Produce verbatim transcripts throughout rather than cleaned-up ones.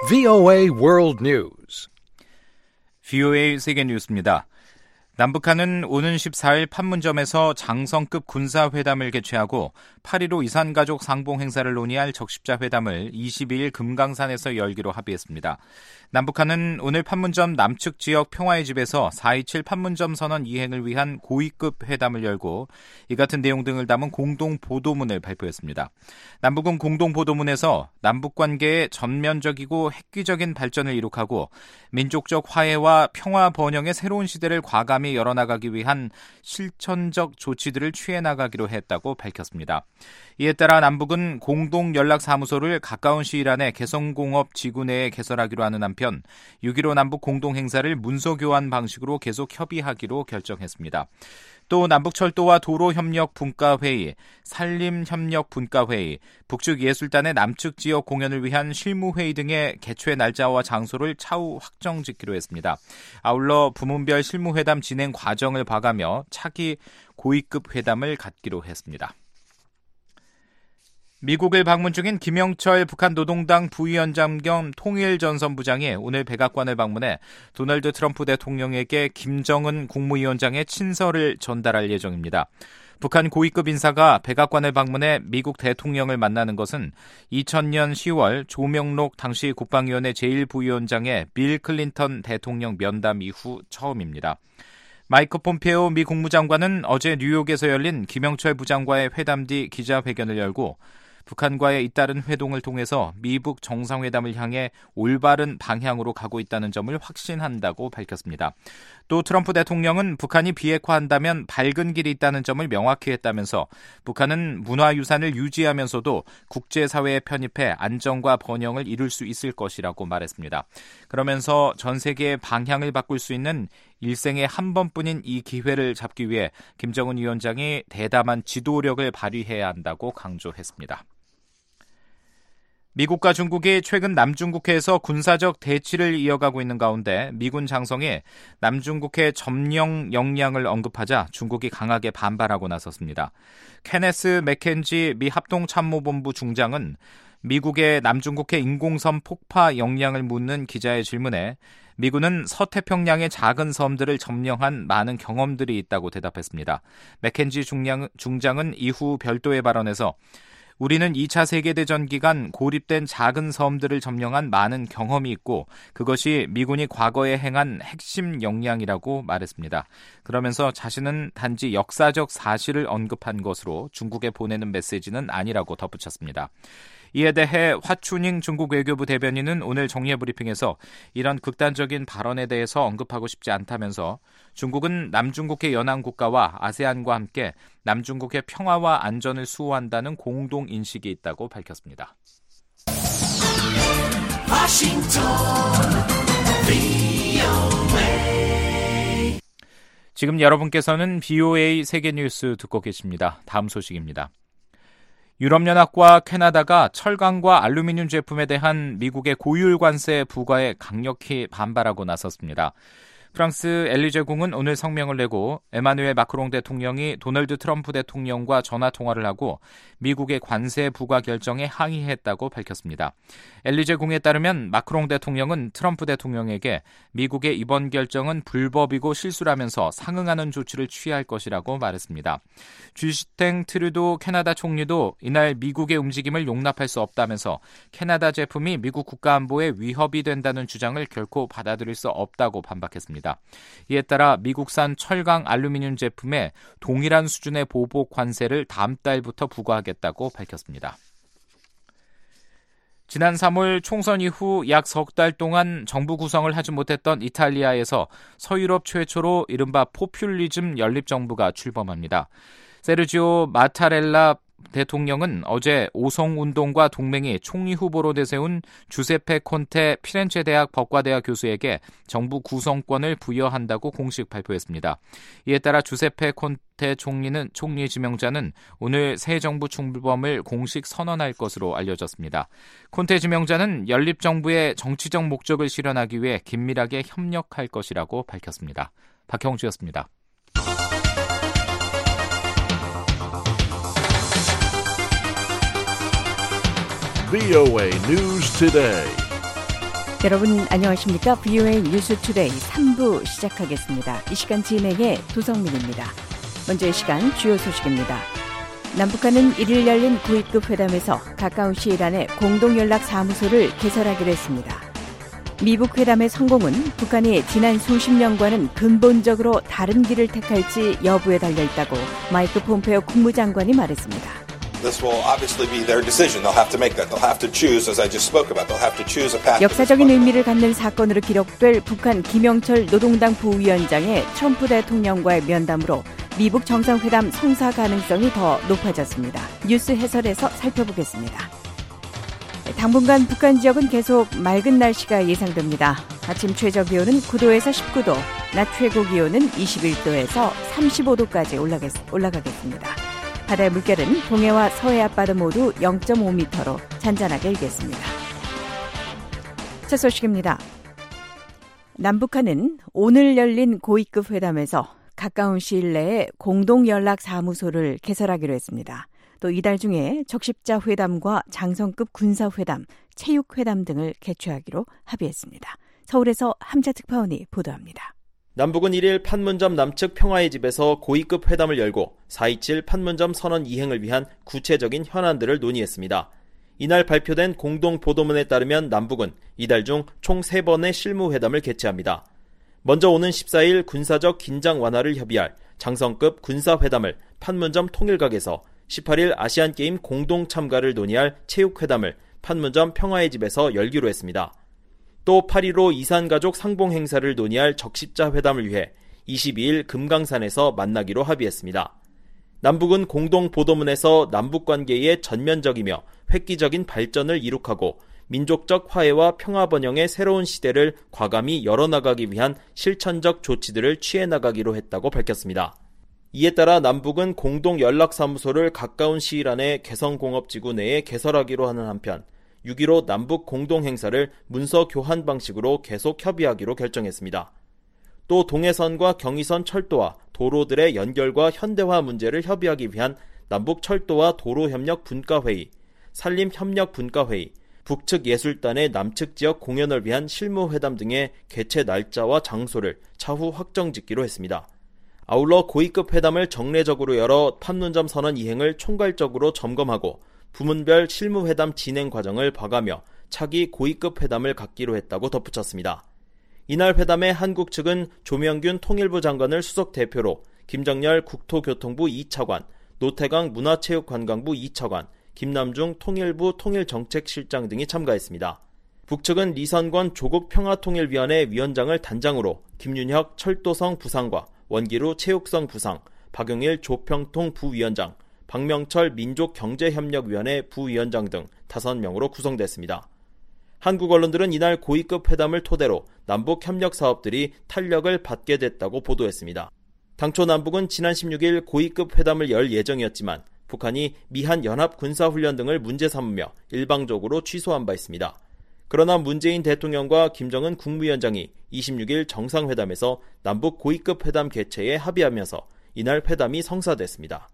브이오에이 World News. 브이오에이 세계 뉴스입니다. 남북한은 오는 십사일 판문점에서 장성급 군사회담을 개최하고 팔일오 이산가족 상봉 행사를 논의할 적십자 회담을 이십이일 금강산에서 열기로 합의했습니다. 남북한은 오늘 판문점 남측 지역 평화의 집에서 사이칠 판문점 선언 이행을 위한 고위급 회담을 열고 이 같은 내용 등을 담은 공동 보도문을 발표했습니다. 남북은 공동 보도문에서 남북 관계의 전면적이고 획기적인 발전을 이룩하고 민족적 화해와 평화 번영의 새로운 시대를 과감히 열어나가기 위한 실천적 조치들을 취해 나가기로 했다고 밝혔습니다. 이에 따라 남북은 공동연락사무소를 가까운 시일 안에 개성공업 지구 내에 개설하기로 하는 한편 육점일오 남북 공동행사를 문서교환 방식으로 계속 협의하기로 결정했습니다. 또 남북철도와 도로협력분과회의, 산림협력분과회의, 북측 예술단의 남측 지역 공연을 위한 실무회의 등의 개최 날짜와 장소를 차후 확정짓기로 했습니다. 아울러 부문별 실무회담 진행 과정을 봐가며 차기 고위급 회담을 갖기로 했습니다. 미국을 방문 중인 김영철 북한 노동당 부위원장 겸 통일전선부장이 오늘 백악관을 방문해 도널드 트럼프 대통령에게 김정은 국무위원장의 친서를 전달할 예정입니다. 북한 고위급 인사가 백악관을 방문해 미국 대통령을 만나는 것은 이천년 시월 조명록 당시 국방위원회 제일 부위원장의 빌 클린턴 대통령 면담 이후 처음입니다. 마이크 폼페오 미 국무장관은 어제 뉴욕에서 열린 김영철 부장과의 회담 뒤 기자회견을 열고 북한과의 잇따른 회동을 통해서 미북 정상회담을 향해 올바른 방향으로 가고 있다는 점을 확신한다고 밝혔습니다. 또 트럼프 대통령은 북한이 비핵화한다면 밝은 길이 있다는 점을 명확히 했다면서 북한은 문화유산을 유지하면서도 국제사회에 편입해 안정과 번영을 이룰 수 있을 것이라고 말했습니다. 그러면서 전 세계의 방향을 바꿀 수 있는 일생에 한 번뿐인 이 기회를 잡기 위해 김정은 위원장이 대담한 지도력을 발휘해야 한다고 강조했습니다. 미국과 중국이 최근 남중국해에서 군사적 대치를 이어가고 있는 가운데 미군 장성이 남중국해 점령 역량을 언급하자 중국이 강하게 반발하고 나섰습니다. 케네스 맥켄지 미 합동참모본부 중장은 미국의 남중국해 인공섬 폭파 역량을 묻는 기자의 질문에 미군은 서태평양의 작은 섬들을 점령한 많은 경험들이 있다고 대답했습니다. 맥켄지 중량, 중장은 이후 별도의 발언에서 우리는 이차 세계대전 기간 고립된 작은 섬들을 점령한 많은 경험이 있고 그것이 미군이 과거에 행한 핵심 역량이라고 말했습니다. 그러면서 자신은 단지 역사적 사실을 언급한 것으로 중국에 보내는 메시지는 아니라고 덧붙였습니다. 이에 대해 화춘잉 중국 외교부 대변인은 오늘 정례 브리핑에서 이런 극단적인 발언에 대해서 언급하고 싶지 않다면서 중국은 남중국해 연안국가와 아세안과 함께 남중국해 평화와 안전을 수호한다는 공동 인식이 있다고 밝혔습니다. 지금 여러분께서는 브이오에이 세계뉴스 듣고 계십니다. 다음 소식입니다. 유럽연합과 캐나다가 철강과 알루미늄 제품에 대한 미국의 고율 관세 부과에 강력히 반발하고 나섰습니다. 프랑스 엘리제궁은 오늘 성명을 내고 에마누엘 마크롱 대통령이 도널드 트럼프 대통령과 전화통화를 하고 미국의 관세 부과 결정에 항의했다고 밝혔습니다. 엘리제궁에 따르면 마크롱 대통령은 트럼프 대통령에게 미국의 이번 결정은 불법이고 실수라면서 상응하는 조치를 취할 것이라고 말했습니다. 주스틴 트루도 캐나다 총리도 이날 미국의 움직임을 용납할 수 없다면서 캐나다 제품이 미국 국가안보에 위협이 된다는 주장을 결코 받아들일 수 없다고 반박했습니다. 이에 따라 미국산 철강 알루미늄 제품에 동일한 수준의 보복 관세를 다음 달부터 부과하겠다고 밝혔습니다. 지난 삼월 총선 이후 약 석 달 동안 정부 구성을 하지 못했던 이탈리아에서 서유럽 최초로 이른바 포퓰리즘 연립정부가 출범합니다. 세르지오 마타렐라 대통령은 어제 오성운동과 동맹이 총리 후보로 내세운 주세페 콘테 피렌체 대학 법과대학 교수에게 정부 구성권을 부여한다고 공식 발표했습니다. 이에 따라 주세페 콘테 총리는 총리 지명자는 오늘 새 정부 출범을 공식 선언할 것으로 알려졌습니다. 콘테 지명자는 연립정부의 정치적 목적을 실현하기 위해 긴밀하게 협력할 것이라고 밝혔습니다. 박형주였습니다. 브이오에이 News Today. 여러분 안녕하십니까? 브이오에이 뉴스투데이 삼 부 시작하겠습니다. 이 시간 진행의 도성민입니다. 먼저 이 시간 주요 소식입니다. 남북한은 일일 열린 고위급 회담에서 가까운 시일 안에 공동연락사무소를 개설하기로 했습니다. 미북 회담의 성공은 북한이 지난 수십 년과는 근본적으로 다른 길을 택할지 여부에 달려있다고 마이크 폼페오 국무장관이 말했습니다. This will obviously be their decision. They'll have to make that. They'll have to choose, as I just spoke about. They'll have to choose a path. 역사적인 의미를 갖는 사건으로 기록될 북한 김영철 노동당 부위원장의 트럼프 대통령과의 면담으로 미북 정상회담 성사 가능성이 더 높아졌습니다. 뉴스 해설에서 살펴보겠습니다. 당분간 북한 지역은 계속 맑은 날씨가 예상됩니다. 아침 최저 기온은 구 도에서 십구 도, 낮 최고 기온은 이십일 도에서 삼십오 도까지 올라가겠, 올라가겠습니다. 바다의 물결은 동해와 서해 앞바다 모두 영 점 오 미터로 잔잔하게 일겠습니다. 첫 소식입니다. 남북한은 오늘 열린 고위급 회담에서 가까운 시일 내에 공동연락사무소를 개설하기로 했습니다. 또 이달 중에 적십자 회담과 장성급 군사회담, 체육회담 등을 개최하기로 합의했습니다. 서울에서 함자 특파원이 보도합니다. 남북은 일 일 판문점 남측 평화의 집에서 고위급 회담을 열고 사 이칠 판문점 선언 이행을 위한 구체적인 현안들을 논의했습니다. 이날 발표된 공동보도문에 따르면 남북은 이달 중 총 세 번의 실무회담을 개최합니다. 먼저 오는 십사 일 군사적 긴장 완화를 협의할 장성급 군사회담을 판문점 통일각에서 십팔 일 아시안게임 공동 참가를 논의할 체육회담을 판문점 평화의 집에서 열기로 했습니다. 또 팔 일오 이산가족 상봉 행사를 논의할 적십자 회담을 위해 이십이 일 금강산에서 만나기로 합의했습니다. 남북은 공동 보도문에서 남북관계의 전면적이며 획기적인 발전을 이룩하고 민족적 화해와 평화 번영의 새로운 시대를 과감히 열어나가기 위한 실천적 조치들을 취해 나가기로 했다고 밝혔습니다. 이에 따라 남북은 공동연락사무소를 가까운 시일 안에 개성공업지구 내에 개설하기로 하는 한편 육 일오 남북 공동행사를 문서 교환 방식으로 계속 협의하기로 결정했습니다. 또 동해선과 경의선 철도와 도로들의 연결과 현대화 문제를 협의하기 위한 남북 철도와 도로협력 분과회의, 산림협력 분과회의, 북측 예술단의 남측 지역 공연을 위한 실무회담 등의 개최 날짜와 장소를 차후 확정짓기로 했습니다. 아울러 고위급 회담을 정례적으로 열어 판문점 선언 이행을 총괄적으로 점검하고 부문별 실무회담 진행 과정을 봐가며 차기 고위급 회담을 갖기로 했다고 덧붙였습니다. 이날 회담에 한국 측은 조명균 통일부 장관을 수석 대표로 김정열 국토교통부 이 차관, 노태강 문화체육관광부 이 차관, 김남중 통일부 통일정책실장 등이 참가했습니다. 북측은 리선권 조국평화통일위원회 위원장을 단장으로 김윤혁 철도성 부상과 원기루 체육성 부상, 박용일 조평통 부위원장, 박명철 민족경제협력위원회 부위원장 등 다섯 명으로 구성됐습니다. 한국 언론들은 이날 고위급 회담을 토대로 남북 협력 사업들이 탄력을 받게 됐다고 보도했습니다. 당초 남북은 지난 십육 일 고위급 회담을 열 예정이었지만 북한이 미한 연합 군사훈련 등을 문제 삼으며 일방적으로 취소한 바 있습니다. 그러나 문재인 대통령과 김정은 국무위원장이 이십육 일 정상회담에서 남북 고위급 회담 개최에 합의하면서 이날 회담이 성사됐습니다.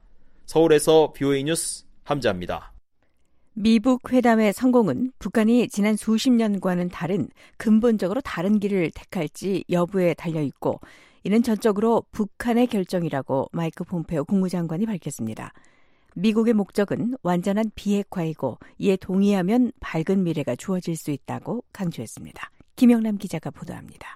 서울에서 브이오에이 뉴스 함자입니다. 미북 회담의 성공은 북한이 지난 수십 년과는 다른 근본적으로 다른 길을 택할지 여부에 달려있고 이는 전적으로 북한의 결정이라고 마이크 폼페오 국무장관이 밝혔습니다. 미국의 목적은 완전한 비핵화이고 이에 동의하면 밝은 미래가 주어질 수 있다고 강조했습니다. 김영남 기자가 보도합니다.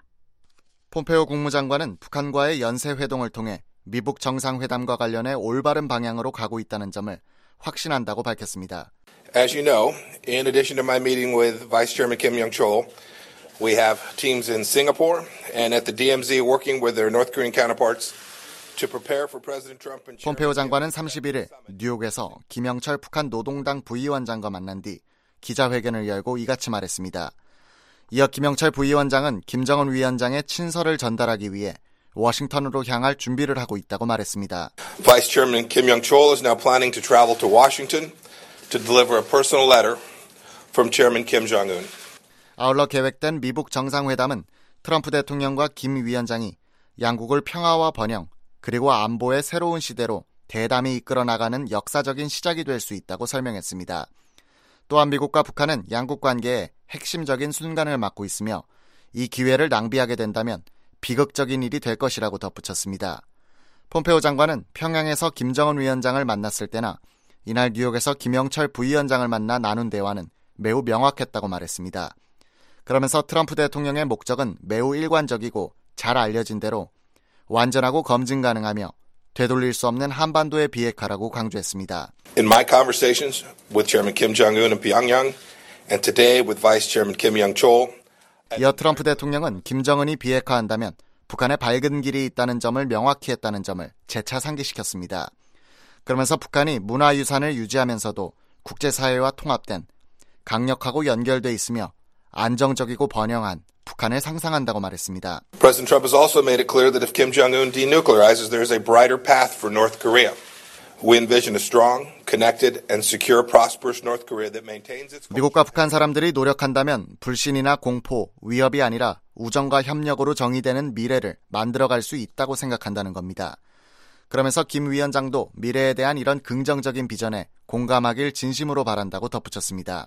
폼페오 국무장관은 북한과의 연쇄회동을 통해 미북 정상회담과 관련해 올바른 방향으로 가고 있다는 점을 확신한다고 밝혔습니다. As you know, in addition to my meeting with Vice Chairman Kim Young-chol, we have teams in Singapore and at the D M Z working with their North Korean counterparts to prepare for President Trump and 폼페오 장관은 삼십일 일 뉴욕에서 김영철 북한 노동당 부위원장과 만난 뒤 기자회견을 열고 이같이 말했습니다. 이어 김영철 부위원장은 김정은 위원장의 친서를 전달하기 위해 워싱턴으로 향할 준비를 하고 있다고 말했습니다. Vice Chairman Kim Young-chol is now planning to travel to Washington to deliver a personal letter from Chairman Kim Jong-un. 아울러 계획된 미북 정상회담은 트럼프 대통령과 김 위원장이 양국을 평화와 번영 그리고 안보의 새로운 시대로 대담히 이끌어 나가는 역사적인 시작이 될 수 있다고 설명했습니다. 또한 미국과 북한은 양국 관계의 핵심적인 순간을 맞고 있으며 이 기회를 낭비하게 된다면 비극적인 일이 될 것이라고 덧붙였습니다. 폼페오 장관은 평양에서 김정은 위원장을 만났을 때나 이날 뉴욕에서 김영철 부위원장을 만나 나눈 대화는 매우 명확했다고 말했습니다. 그러면서 트럼프 대통령의 목적은 매우 일관적이고 잘 알려진 대로 완전하고 검증 가능하며 되돌릴 수 없는 한반도의 비핵화라고 강조했습니다. In my conversations with Chairman Kim Jong-un in Pyongyang and today with Vice Chairman Kim Young-chol, 이어 트럼프 대통령은 김정은이 비핵화한다면 북한에 밝은 길이 있다는 점을 명확히 했다는 점을 재차 상기시켰습니다. 그러면서 북한이 문화유산을 유지하면서도 국제사회와 통합된 강력하고 연결돼 있으며 안정적이고 번영한 북한을 상상한다고 말했습니다. President Trump has also made it clear that if Kim Jong-un denuclearizes, there is a brighter path for North Korea. We envision a strong, connected, and secure, prosperous North Korea that maintains its... 미국과 북한 사람들이 노력한다면 불신이나 공포, 위협이 아니라 우정과 협력으로 정의되는 미래를 만들어갈 수 있다고 생각한다는 겁니다. 그러면서 김 위원장도 미래에 대한 이런 긍정적인 비전에 공감하길 진심으로 바란다고 덧붙였습니다.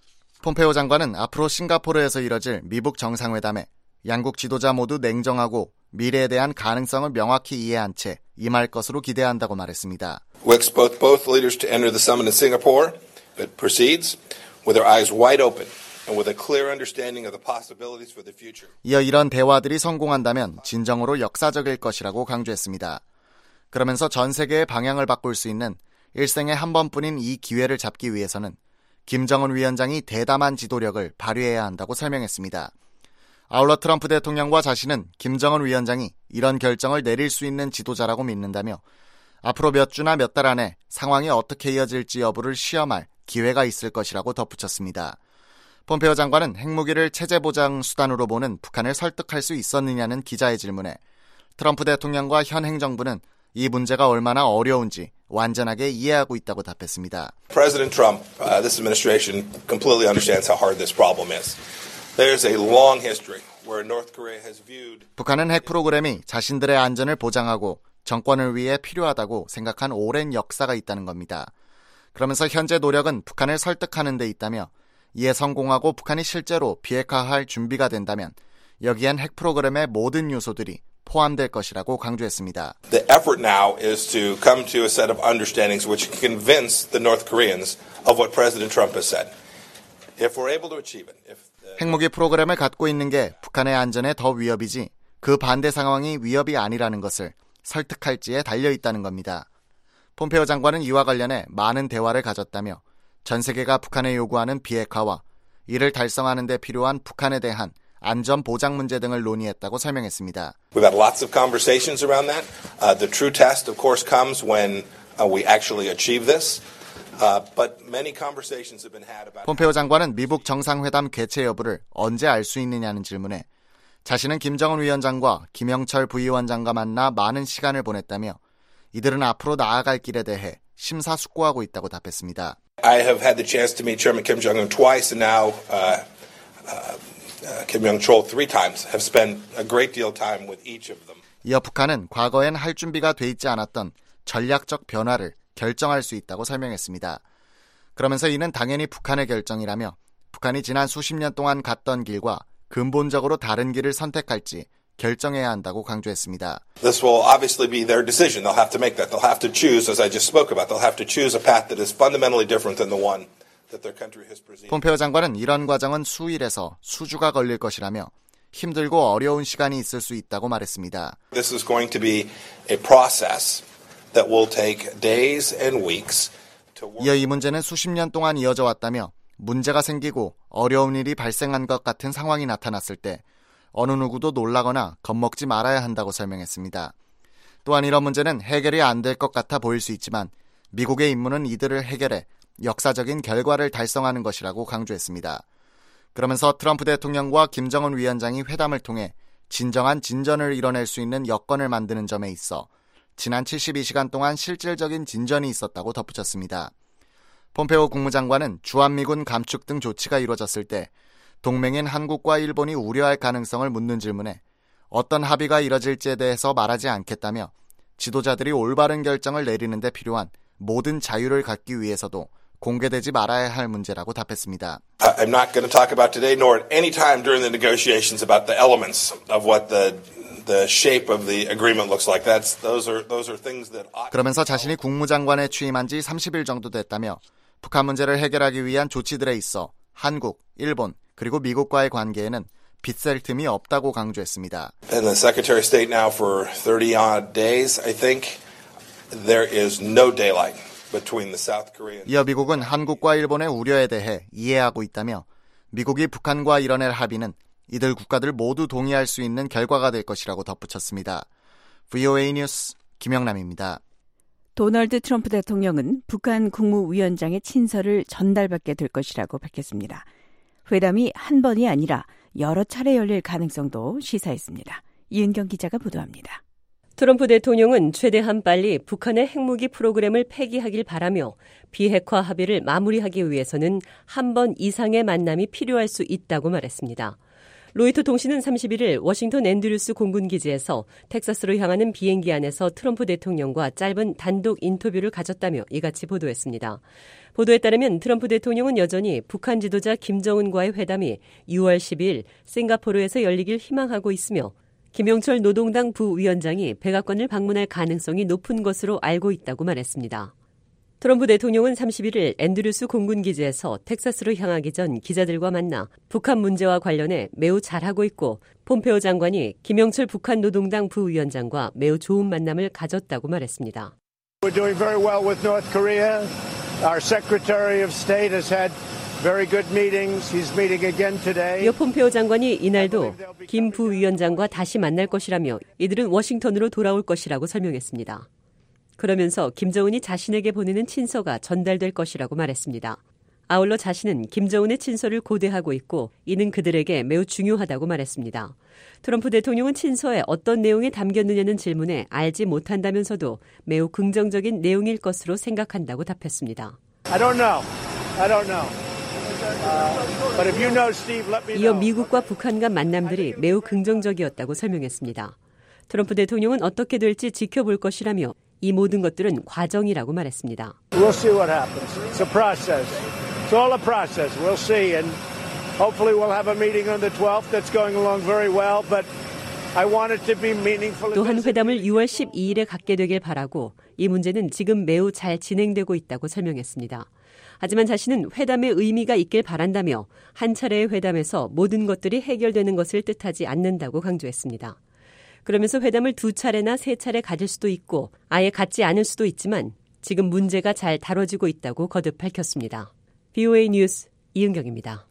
폼페오 장관은 앞으로 싱가포르에서 이뤄질 미북 정상회담에 양국 지도자 모두 냉정하고 미래에 대한 가능성을 명확히 이해한 채 임할 것으로 기대한다고 말했습니다. We expect both leaders to enter the summit in Singapore. It proceeds with their eyes wide open and with a clear understanding of the possibilities for the future. 이어 이런 대화들이 성공한다면 진정으로 역사적일 것이라고 강조했습니다. 그러면서 전 세계의 방향을 바꿀 수 있는 일생에 한 번뿐인 이 기회를 잡기 위해서는 김정은 위원장이 대담한 지도력을 발휘해야 한다고 설명했습니다. 아울러 트럼프 대통령과 자신은 김정은 위원장이 이런 결정을 내릴 수 있는 지도자라고 믿는다며 앞으로 몇 주나 몇 달 안에 상황이 어떻게 이어질지 여부를 시험할 기회가 있을 것이라고 덧붙였습니다. 폼페오 장관은 핵무기를 체제 보장 수단으로 보는 북한을 설득할 수 있었느냐는 기자의 질문에 트럼프 대통령과 현 행정부는 이 문제가 얼마나 어려운지 완전하게 이해하고 있다고 답했습니다. President Trump, uh, this administration completely understands how hard this problem is. There's a long history where North Korea has viewed 북한은 핵 프로그램이 자신들의 안전을 보장하고 정권을 위해 필요하다고 생각한 오랜 역사가 있다는 겁니다. 그러면서 현재 노력은 북한을 설득하는 데 있다며 이에 성공하고 북한이 실제로 비핵화할 준비가 된다면 여기엔 핵 프로그램의 모든 요소들이 포함될 것이라고 강조했습니다. The effort now is to come to a set of understandings which can convince the North Koreans of what President Trump has said. If we're able to achieve it, if 핵무기 프로그램을 갖고 있는 게 북한의 안전에 더 위협이지 그 반대 상황이 위협이 아니라는 것을 설득할지에 달려있다는 겁니다. 폼페오 장관은 이와 관련해 많은 대화를 가졌다며 전 세계가 북한에 요구하는 비핵화와 이를 달성하는 데 필요한 북한에 대한 안전 보장 문제 등을 논의했다고 설명했습니다. We've had lots of conversations around that. Uh, the true test, of course, comes when uh, we actually achieve this. Uh, but many conversations have been had about. 폼페오 장관은 미북 정상회담 개최 여부를 언제 알 수 있느냐는 질문에 자신은 김정은 위원장과 김영철 부위원장과 만나 많은 시간을 보냈다며 이들은 앞으로 나아갈 길에 대해 심사숙고하고 있다고 답했습니다. I have had the chance to meet Chairman Kim Jong-un twice, and now uh, uh, uh, Kim Young-chol three times. Have spent a great deal of time with each of them. 이어 북한은 과거엔 할 준비가 돼 있지 않았던 전략적 변화를 결정할 수 있다고 설명했습니다. 그러면서 이는 당연히 북한의 결정이라며 북한이 지난 수십 년 동안 갔던 길과 근본적으로 다른 길을 선택할지 결정해야 한다고 강조했습니다. This will obviously be their decision. They'll have to make that. They'll have to choose, as I just spoke about. They'll have to choose a path that is fundamentally different than the one that their country has presented. 폼페오 장관은 이런 과정은 수일에서 수주가 걸릴 것이라며 힘들고 어려운 시간이 있을 수 있다고 말했습니다. This is going to be a process that will take days and weeks to work. 이어 이 문제는 수십 년 동안 이어져 왔다며 문제가 생기고 어려운 일이 발생한 것 같은 상황이 나타났을 때 어느 누구도 놀라거나 겁먹지 말아야 한다고 설명했습니다. 또한 이런 문제는 해결이 안 될 것 같아 보일 수 있지만 미국의 임무는 이들을 해결해 역사적인 결과를 달성하는 것이라고 강조했습니다. 그러면서 트럼프 대통령과 김정은 위원장이 회담을 통해 진정한 진전을 이뤄낼 수 있는 여건을 만드는 점에 있어 지난 칠십이 시간 동안 실질적인 진전이 있었다고 덧붙였습니다. 폼페오 국무장관은 주한미군 감축 등 조치가 이루어졌을 때 동맹인 한국과 일본이 우려할 가능성을 묻는 질문에 어떤 합의가 이뤄질지에 대해서 말하지 않겠다며 지도자들이 올바른 결정을 내리는 데 필요한 모든 자유를 갖기 위해서도 공개되지 말아야 할 문제라고 답했습니다. I'm not going to talk about today nor at any time during the negotiations about the elements of what the the shape of the agreement looks like. That's those are those are things that 그러면서 자신이 국무장관에 취임한 지 삼십 일 정도 됐다며 북한 문제를 해결하기 위한 조치들에 있어 한국, 일본, 그리고 미국과의 관계에는 빗셀 틈이 없다고 강조했습니다. And the Secretary of State now for thirty odd days, I think there is no daylight between the South Korean. 이어 미국은 한국과 일본의 우려에 대해 이해하고 있다며 미국이 북한과 이뤄낼 합의는 이들 국가들 모두 동의할 수 있는 결과가 될 것이라고 덧붙였습니다. 브이오에이 뉴스 김영남입니다. 도널드 트럼프 대통령은 북한 국무위원장의 친서를 전달받게 될 것이라고 밝혔습니다. 회담이 한 번이 아니라 여러 차례 열릴 가능성도 시사했습니다. 이은경 기자가 보도합니다. 트럼프 대통령은 최대한 빨리 북한의 핵무기 프로그램을 폐기하길 바라며 비핵화 합의를 마무리하기 위해서는 한 번 이상의 만남이 필요할 수 있다고 말했습니다. 로이터 통신은 삼십일 일 워싱턴 앤드류스 공군기지에서 텍사스로 향하는 비행기 안에서 트럼프 대통령과 짧은 단독 인터뷰를 가졌다며 이같이 보도했습니다. 보도에 따르면 트럼프 대통령은 여전히 북한 지도자 김정은과의 회담이 유월 십이일 싱가포르에서 열리길 희망하고 있으며 김영철 노동당 부위원장이 백악관을 방문할 가능성이 높은 것으로 알고 있다고 말했습니다. 트럼프 대통령은 삼십일 일 앤드류스 공군기지에서 텍사스로 향하기 전 기자들과 만나 북한 문제와 관련해 매우 잘하고 있고 폼페오 장관이 김영철 북한 노동당 부위원장과 매우 좋은 만남을 가졌다고 말했습니다. We're doing very well with North Korea. Our Secretary of State has had very good meetings. He's meeting again today. 이어 폼페오 장관이 이날도 김 부위원장과 다시 만날 것이라며 이들은 워싱턴으로 돌아올 것이라고 설명했습니다. 그러면서 김정은이 자신에게 보내는 친서가 전달될 것이라고 말했습니다. 아울러 자신은 김정은의 친서를 고대하고 있고 이는 그들에게 매우 중요하다고 말했습니다. 트럼프 대통령은 친서에 어떤 내용이 담겼느냐는 질문에 알지 못한다면서도 매우 긍정적인 내용일 것으로 생각한다고 답했습니다. I don't know. I don't know. Uh, but if you know, Steve, let me know. 이어 미국과 북한 간 만남들이 매우 긍정적이었다고 설명했습니다. 트럼프 대통령은 어떻게 될지 지켜볼 것이라며 이 모든 것들은 과정이라고 말했습니다. We'll see what happens. It's a process. It's all a process. We'll see. And hopefully we'll have a meeting on the twelfth that's going along very well. But I want it to be meaningful. 또한 회담을 유월 십이일에 갖게 되길 바라고 이 문제는 지금 매우 잘 진행되고 있다고 설명했습니다. 하지만 자신은 회담의 의미가 있길 바란다며 한 차례의 회담에서 모든 것들이 해결되는 것을 뜻하지 않는다고 강조했습니다. 그러면서 회담을 두 차례나 세 차례 가질 수도 있고 아예 갖지 않을 수도 있지만 지금 문제가 잘 다뤄지고 있다고 거듭 밝혔습니다. 브이오에이 뉴스 이은경입니다.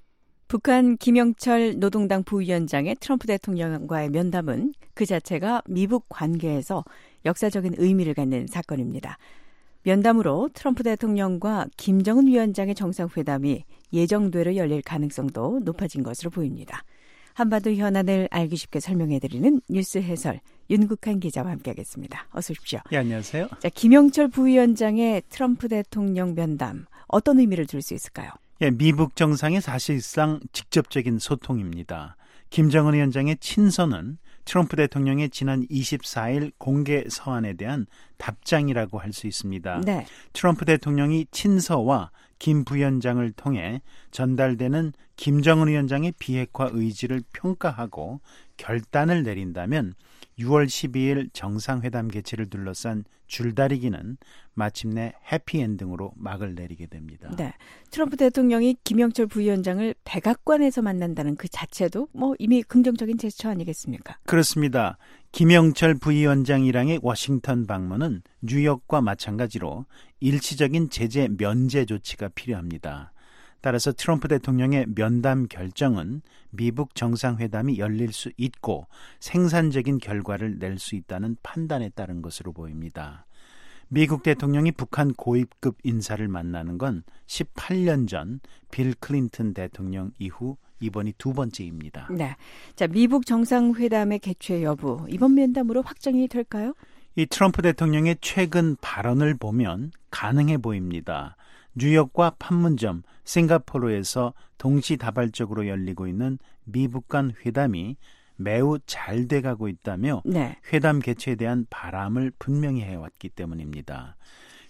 북한 김영철 노동당 부위원장의 트럼프 대통령과의 면담은 그 자체가 미북 관계에서 역사적인 의미를 갖는 사건입니다. 면담으로 트럼프 대통령과 김정은 위원장의 정상회담이 예정대로 열릴 가능성도 높아진 것으로 보입니다. 한반도 현안을 알기 쉽게 설명해드리는 뉴스 해설 윤국한 기자와 함께하겠습니다. 어서 오십시오. 예, 안녕하세요. 자, 김영철 부위원장의 트럼프 대통령 면담 어떤 의미를 둘 수 있을까요? 예, 미북 정상의 사실상 직접적인 소통입니다. 김정은 위원장의 친서는 트럼프 대통령의 지난 이십사일 공개 서한에 대한 답장이라고 할 수 있습니다. 네. 트럼프 대통령이 친서와 김 부위원장을 통해 전달되는 김정은 위원장의 비핵화 의지를 평가하고 결단을 내린다면 유월 십이일 정상회담 개최를 둘러싼 줄다리기는 마침내 해피엔딩으로 막을 내리게 됩니다. 네, 트럼프 대통령이 김영철 부위원장을 백악관에서 만난다는 그 자체도 뭐 이미 긍정적인 제스처 아니겠습니까? 그렇습니다. 김영철 부위원장이랑의 워싱턴 방문은 뉴욕과 마찬가지로 일시적인 제재 면제 조치가 필요합니다. 따라서 트럼프 대통령의 면담 결정은 미북 정상회담이 열릴 수 있고 생산적인 결과를 낼 수 있다는 판단에 따른 것으로 보입니다. 미국 대통령이 북한 고위급 인사를 만나는 건 십팔 년 전 빌 클린턴 대통령 이후 이번이 두 번째입니다. 네, 자 미북 정상회담의 개최 여부 이번 면담으로 확정이 될까요? 이 트럼프 대통령의 최근 발언을 보면 가능해 보입니다. 뉴욕과 판문점, 싱가포르에서 동시다발적으로 열리고 있는 미북 간 회담이 매우 잘 돼가고 있다며 네. 회담 개최에 대한 바람을 분명히 해왔기 때문입니다.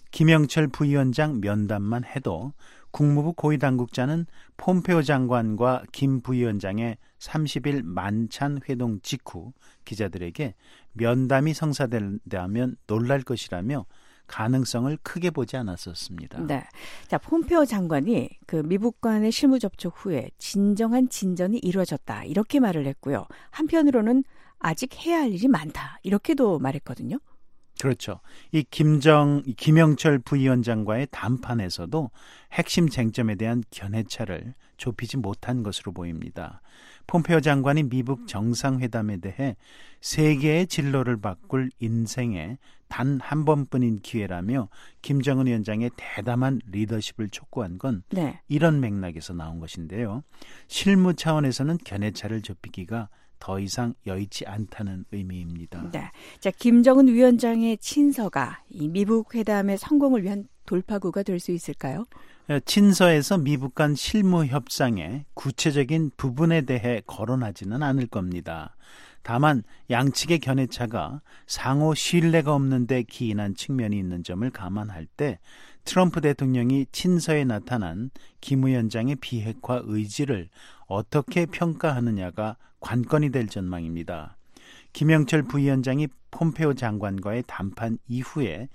김영철 부위원장 면담만 해도 국무부 고위당국자는 폼페오 장관과 김 부위원장의 삼십 일 만찬 회동 직후 기자들에게 면담이 성사된다면 놀랄 것이라며 가능성을 크게 보지 않았었습니다. 네. 자, 폼페오 장관이 그 미국 간의 실무 접촉 후에 진정한 진전이 이루어졌다. 이렇게 말을 했고요. 한편으로는 아직 해야 할 일이 많다. 이렇게도 말했거든요. 그렇죠. 이 김정, 김영철 부위원장과의 담판에서도 핵심 쟁점에 대한 견해차를 좁히지 못한 것으로 보입니다. 폼페오 장관이 미국 정상회담에 대해 세계의 진로를 바꿀 인생에 단 한 번뿐인 기회라며 김정은 위원장의 대담한 리더십을 촉구한 건 네. 이런 맥락에서 나온 것인데요. 실무 차원에서는 견해차를 좁히기가 더 이상 여의치 않다는 의미입니다. 네. 자, 김정은 위원장의 친서가 이 미국 회담의 성공을 위한 돌파구가 될 수 있을까요? 친서에서 미국 간 실무 협상의 구체적인 부분에 대해 거론하지는 않을 겁니다. 다만 양측의 견해차가 상호 신뢰가 없는데 기인한 측면이 있는 점을 감안할 때 트럼프 대통령이 친서에 나타난 김 위원장의 비핵화 의지를 어떻게 평가하느냐가 관건이 될 전망입니다. 김영철 부위원장이 폼페오 장관과의 담판 이후에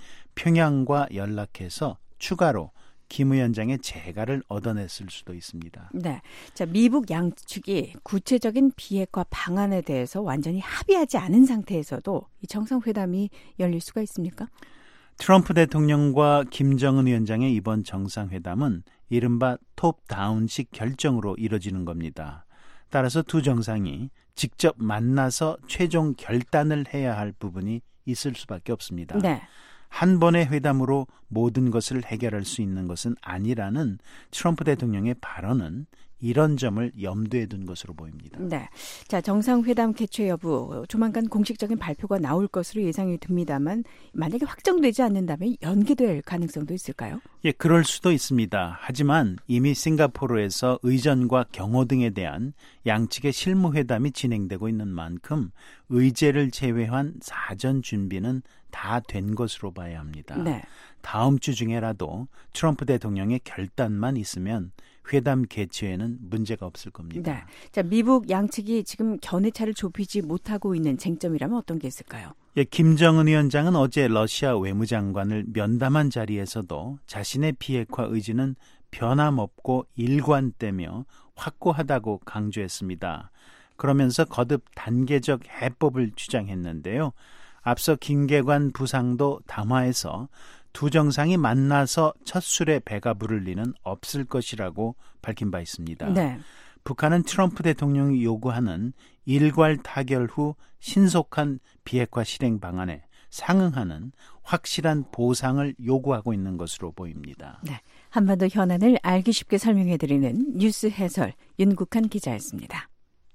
평양과 연락해서 추가로 김 위원장의 재가를 얻어냈을 수도 있습니다. 네, 자 미국 양측이 구체적인 비핵화 방안에 대해서 완전히 합의하지 않은 상태에서도 이 정상회담이 열릴 수가 있습니까? 트럼프 대통령과 김정은 위원장의 이번 정상회담은 이른바 톱다운식 결정으로 이뤄지는 겁니다. 따라서 두 정상이 직접 만나서 최종 결단을 해야 할 부분이 있을 수밖에 없습니다. 네. 한 번의 회담으로 모든 것을 해결할 수 있는 것은 아니라는 트럼프 대통령의 발언은 이런 점을 염두에 둔 것으로 보입니다. 네, 자 정상회담 개최 여부 조만간 공식적인 발표가 나올 것으로 예상이 듭니다만 만약에 확정되지 않는다면 연기될 가능성도 있을까요? 예, 그럴 수도 있습니다. 하지만 이미 싱가포르에서 의전과 경호 등에 대한 양측의 실무회담이 진행되고 있는 만큼 의제를 제외한 사전 준비는 다 된 것으로 봐야 합니다. 네. 다음 주 중에라도 트럼프 대통령의 결단만 있으면 회담 개최에는 문제가 없을 겁니다. 네. 자, 미국 양측이 지금 견해차를 좁히지 못하고 있는 쟁점이라면 어떤 게 있을까요? 예, 김정은 위원장은 어제 러시아 외무장관을 면담한 자리에서도 자신의 비핵화 의지는 변함없고 일관되며 확고하다고 강조했습니다. 그러면서 거듭 단계적 해법을 주장했는데요. 앞서 김계관 부상도 담화에서 두 정상이 만나서 첫 술에 배가 부를 리는 없을 것이라고 밝힌 바 있습니다. 네. 북한은 트럼프 대통령이 요구하는 일괄 타결 후 신속한 비핵화 실행 방안에 상응하는 확실한 보상을 요구하고 있는 것으로 보입니다. 네, 한반도 현안을 알기 쉽게 설명해드리는 뉴스 해설 윤국한 기자였습니다.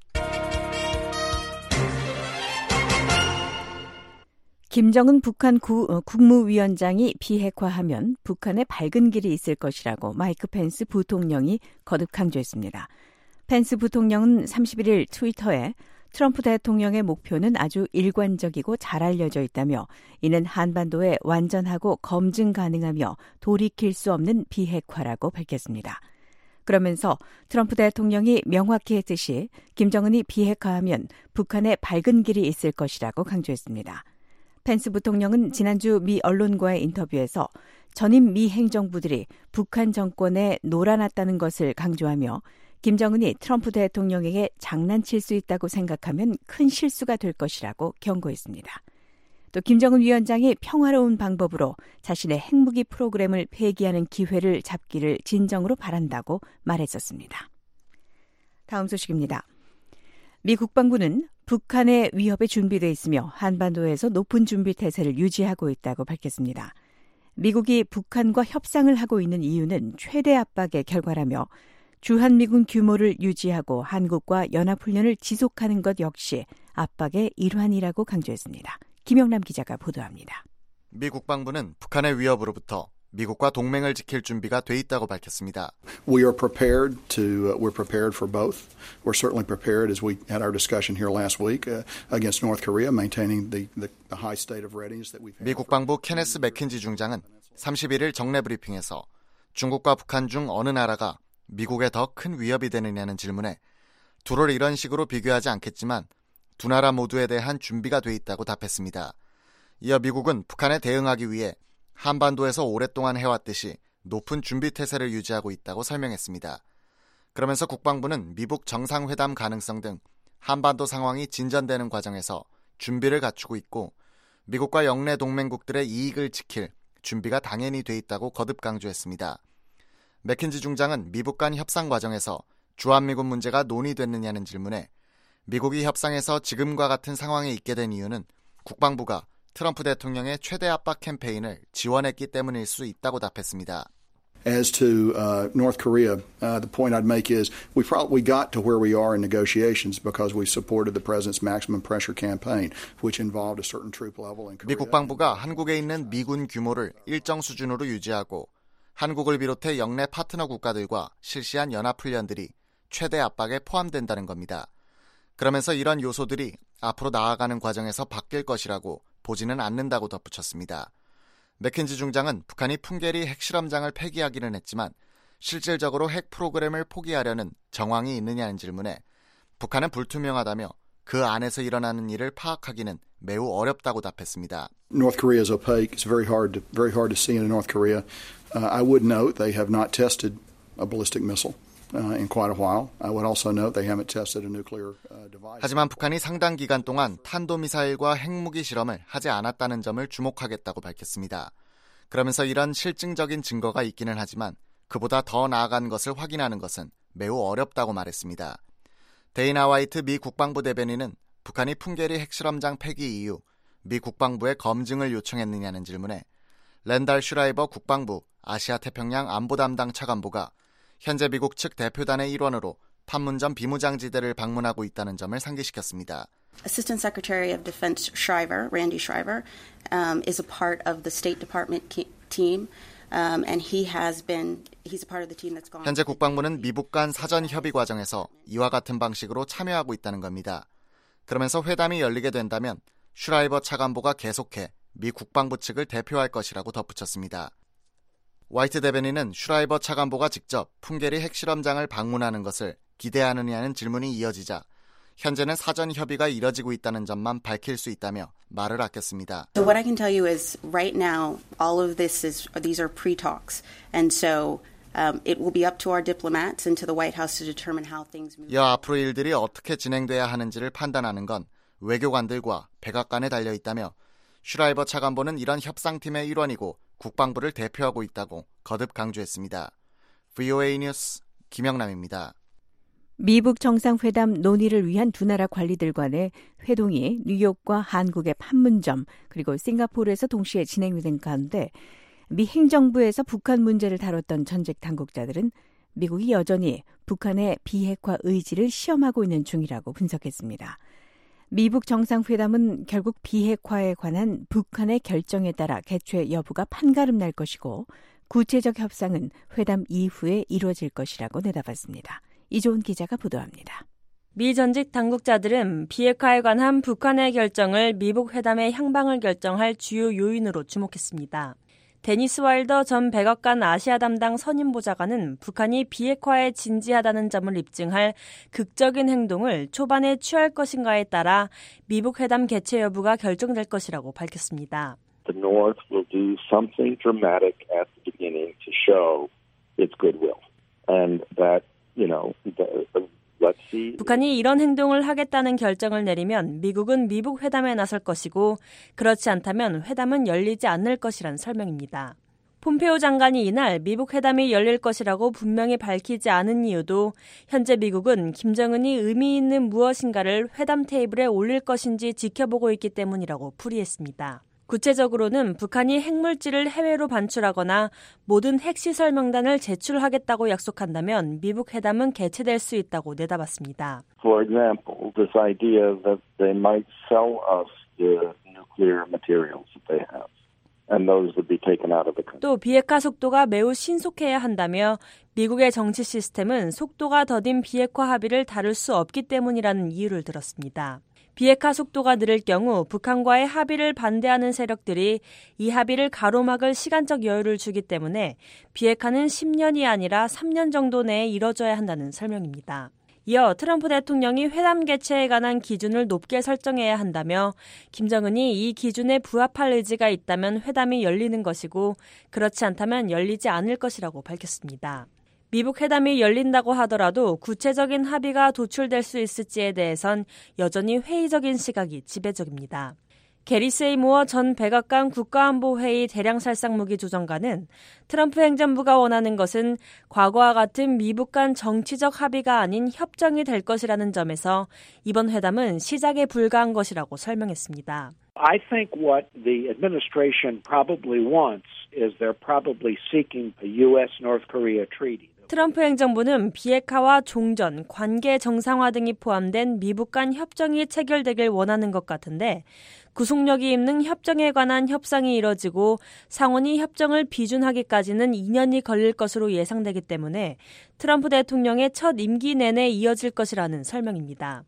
김정은 북한 구, 어, 국무위원장이 비핵화하면 북한에 밝은 길이 있을 것이라고 마이크 펜스 부통령이 거듭 강조했습니다. 펜스 부통령은 삼십일 일 트위터에 트럼프 대통령의 목표는 아주 일관적이고 잘 알려져 있다며 이는 한반도에 완전하고 검증 가능하며 돌이킬 수 없는 비핵화라고 밝혔습니다. 그러면서 트럼프 대통령이 명확히 했듯이 김정은이 비핵화하면 북한에 밝은 길이 있을 것이라고 강조했습니다. 펜스 부통령은 지난주 미 언론과의 인터뷰에서 전임 미 행정부들이 북한 정권에 놀아났다는 것을 강조하며 김정은이 트럼프 대통령에게 장난칠 수 있다고 생각하면 큰 실수가 될 것이라고 경고했습니다. 또 김정은 위원장이 평화로운 방법으로 자신의 핵무기 프로그램을 폐기하는 기회를 잡기를 진정으로 바란다고 말했었습니다. 다음 소식입니다. 미 국방부는 북한의 위협에 준비돼 있으며 한반도에서 높은 준비 태세를 유지하고 있다고 밝혔습니다. 미국이 북한과 협상을 하고 있는 이유는 최대 압박의 결과라며 주한미군 규모를 유지하고 한국과 연합훈련을 지속하는 것 역시 압박의 일환이라고 강조했습니다. 김영남 기자가 보도합니다. 미 국방부는 북한의 위협으로부터 미국과 동맹을 지킬 준비가 돼 있다고 밝혔습니다. We are prepared to uh, we're prepared for both. We're certainly prepared as we had our discussion here last week uh, against North Korea, maintaining the, the the high state of readiness that we've had. 미 국방부 케네스 맥킨지 중장은 삼십일 일 정례 브리핑에서 중국과 북한 중 어느 나라가 미국에 더 큰 위협이 되느냐는 질문에 둘을 이런 식으로 비교하지 않겠지만 두 나라 모두에 대한 준비가 돼 있다고 답했습니다. 이어 미국은 북한에 대응하기 위해 한반도에서 오랫동안 해왔듯이 높은 준비 태세를 유지하고 있다고 설명했습니다. 그러면서 국방부는 미북 정상회담 가능성 등 한반도 상황이 진전되는 과정에서 준비를 갖추고 있고 미국과 영내 동맹국들의 이익을 지킬 준비가 당연히 돼 있다고 거듭 강조했습니다. 맥킨지 중장은 미북 간 협상 과정에서 주한미군 문제가 논의됐느냐는 질문에 미국이 협상에서 지금과 같은 상황에 있게 된 이유는 국방부가 트럼프 대통령의 최대 압박 캠페인을 지원했기 때문일 수 있다고 답했습니다. As to uh, North Korea, uh, the point I'd make is we probably got to where we are in negotiations because we supported the president's maximum pressure campaign, which involved a certain troop level in Korea. 미 국방부가 한국에 있는 미군 규모를 일정 수준으로 유지하고 한국을 비롯해 영내 파트너 국가들과 실시한 연합훈련들이 최대 압박에 포함된다는 겁니다. 그러면서 이런 요소들이 앞으로 나아가는 과정에서 바뀔 것이라고 보지는 않는다고 덧붙였습니다. 맥킨지 중장은 북한이 풍계리 핵실험장을 폐기하기는 했지만 실질적으로 핵 프로그램을 포기하려는 정황이 있느냐는 질문에 북한은 불투명하다며 그 안에서 일어나는 일을 파악하기는 매우 어렵다고 답했습니다. North Korea is opaque. It's very hard to, very hard to see in North Korea. Uh, I would note they have not tested a ballistic missile uh, in quite a while. I would also note they haven't tested a nuclear uh, device. 하지만 북한이 상당 기간 동안 탄도미사일과 핵무기 실험을 하지 않았다는 점을 주목하겠다고 밝혔습니다. 그러면서 이런 실증적인 증거가 있기는 하지만 그보다 더 나아간 것을 확인하는 것은 매우 어렵다고 말했습니다. 데이나 화이트 미 국방부 대변인은 북한이 풍계리 핵실험장 폐기 이후 미 국방부에 검증을 요청했느냐는 질문에 랜달 슈라이버 국방부 아시아태평양 안보담당 차관보가 현재 미국 측 대표단의 일원으로 판문점 비무장지대를 방문하고 있다는 점을 상기시켰습니다. Assistant Secretary of Defense Shriver, Randy Shriver, um, is a part of the State Department team, um, and he has been, he's a part of the team that's gone. 현재 국방부는 미북 간 사전 협의 과정에서 이와 같은 방식으로 참여하고 있다는 겁니다. 그러면서 회담이 열리게 된다면 슈라이버 차관보가 계속해 미 국방부 측을 대표할 것이라고 덧붙였습니다. 화이트 대변인은 슈라이버 차관보가 직접 풍계리 핵실험장을 방문하는 것을 기대하느냐는 질문이 이어지자 현재는 사전 협의가 이뤄지고 있다는 점만 밝힐 수 있다며 말을 아꼈습니다. So what I can tell you is right now all of this is these are pre-talks and so um, it will be up to our diplomats and to the White House to determine how things move. 이어 앞으로 일들이 어떻게 진행돼야 하는지를 판단하는 건 외교관들과 백악관에 달려 있다며 슈라이버 차관보는 이런 협상팀의 일원이고 국방부를 대표하고 있다고 거듭 강조했습니다. 브이오에이 뉴스 김영남입니다. 미북 정상회담 논의를 위한 두 나라 관리들 간의 회동이 뉴욕과 한국의 판문점 그리고 싱가포르에서 동시에 진행된 가운데 미 행정부에서 북한 문제를 다뤘던 전직 당국자들은 미국이 여전히 북한의 비핵화 의지를 시험하고 있는 중이라고 분석했습니다. 미북 정상회담은 결국 비핵화에 관한 북한의 결정에 따라 개최 여부가 판가름 날 것이고 구체적 협상은 회담 이후에 이루어질 것이라고 내다봤습니다. 이조은 기자가 보도합니다. 미 전직 당국자들은 비핵화에 관한 북한의 결정을 미북 회담의 향방을 결정할 주요 요인으로 주목했습니다. 데니스 와일더 전 백악관 아시아 담당 선임보좌관은 북한이 비핵화에 진지하다는 점을 입증할 극적인 행동을 초반에 취할 것인가에 따라 미북 회담 개최 여부가 결정될 것이라고 밝혔습니다. The North will do something dramatic at the beginning to show its goodwill, and that you know, the, the, let's see. 북한이 이런 행동을 하겠다는 결정을 내리면 미국은 미북 회담에 나설 것이고 그렇지 않다면 회담은 열리지 않을 것이란 설명입니다. 폼페오 장관이 이날 미북 회담이 열릴 것이라고 분명히 밝히지 않은 이유도 현재 미국은 김정은이 의미 있는 무엇인가를 회담 테이블에 올릴 것인지 지켜보고 있기 때문이라고 풀이했습니다. 구체적으로는 북한이 핵물질을 해외로 반출하거나 모든 핵시설 명단을 제출하겠다고 약속한다면 미북 회담은 개최될 수 있다고 내다봤습니다. For example, this idea that they might sell us the nuclear materials that they have. and those would be taken out of the country. 또 비핵화 속도가 매우 신속해야 한다며 미국의 정치 시스템은 속도가 더딘 비핵화 합의를 다룰 수 없기 때문이라는 이유를 들었습니다. 비핵화 속도가 느릴 경우 북한과의 합의를 반대하는 세력들이 이 합의를 가로막을 시간적 여유를 주기 때문에 비핵화는 십 년이 아니라 삼 년 정도 내에 이뤄져야 한다는 설명입니다. 이어 트럼프 대통령이 회담 개최에 관한 기준을 높게 설정해야 한다며 김정은이 이 기준에 부합할 의지가 있다면 회담이 열리는 것이고 그렇지 않다면 열리지 않을 것이라고 밝혔습니다. 미북 회담이 열린다고 하더라도 구체적인 합의가 도출될 수 있을지에 대해선 여전히 회의적인 시각이 지배적입니다. 게리 세이모어 전 백악관 국가안보회의 대량살상무기 조정관은 트럼프 행정부가 원하는 것은 과거와 같은 미북 간 정치적 합의가 아닌 협정이 될 것이라는 점에서 이번 회담은 시작에 불과한 것이라고 설명했습니다. I think what the administration probably wants is they're probably seeking a U S-North Korea treaty. 트럼프 행정부는 비핵화와 종전, 관계 정상화 등이 포함된 미북 간 협정이 체결되길 원하는 것 같은데 구속력이 있는 협정에 관한 협상이 이뤄지고 상원이 협정을 비준하기까지는 이 년이 걸릴 것으로 예상되기 때문에 트럼프 대통령의 첫 임기 내내 이어질 것이라는 설명입니다.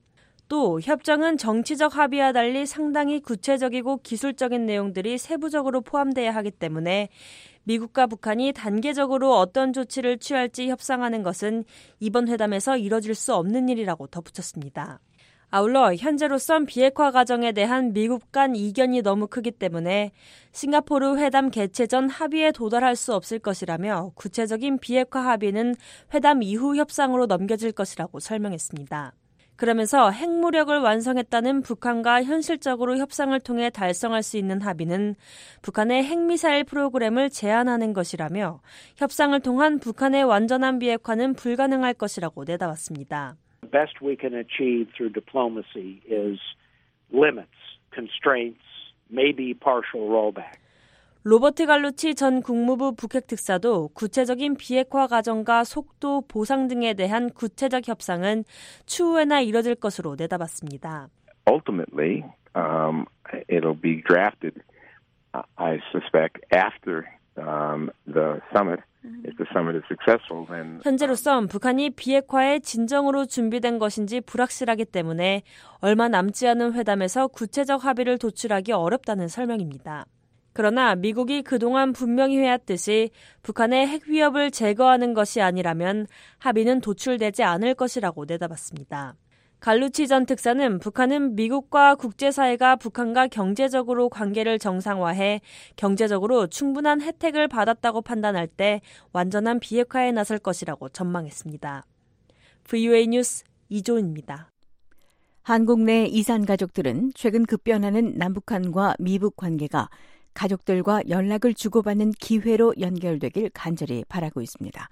또 협정은 정치적 합의와 달리 상당히 구체적이고 기술적인 내용들이 세부적으로 포함돼야 하기 때문에 미국과 북한이 단계적으로 어떤 조치를 취할지 협상하는 것은 이번 회담에서 이뤄질 수 없는 일이라고 덧붙였습니다. 아울러 현재로선 비핵화 과정에 대한 미국 간 이견이 너무 크기 때문에 싱가포르 회담 개최 전 합의에 도달할 수 없을 것이라며 구체적인 비핵화 합의는 회담 이후 협상으로 넘겨질 것이라고 설명했습니다. 그러면서 핵무력을 완성했다는 북한과 현실적으로 협상을 통해 달성할 수 있는 합의는 북한의 핵미사일 프로그램을 제한하는 것이라며 협상을 통한 북한의 완전한 비핵화는 불가능할 것이라고 내다봤습니다. The best we can achieve through diplomacy is limits, constraints, maybe partial rollback. 로버트 갈루치 전 국무부 북핵특사도 구체적인 비핵화 과정과 속도, 보상 등에 대한 구체적 협상은 추후에나 이뤄질 것으로 내다봤습니다. Ultimately, um, it'll be drafted, I suspect, after um, the summit. If the summit is successful, then 현재로선 북한이 비핵화에 진정으로 준비된 것인지 불확실하기 때문에 얼마 남지 않은 회담에서 구체적 합의를 도출하기 어렵다는 설명입니다. 그러나 미국이 그동안 분명히 해왔듯이 북한의 핵 위협을 제거하는 것이 아니라면 합의는 도출되지 않을 것이라고 내다봤습니다. 갈루치 전 특사는 북한은 미국과 국제사회가 북한과 경제적으로 관계를 정상화해 경제적으로 충분한 혜택을 받았다고 판단할 때 완전한 비핵화에 나설 것이라고 전망했습니다. 브이오에이 뉴스 이조은입니다. 한국 내 이산 가족들은 최근 급변하는 남북한과 미북 관계가 가족들과 연락을 주고받는 기회로 연결되길 간절히 바라고 있습니다.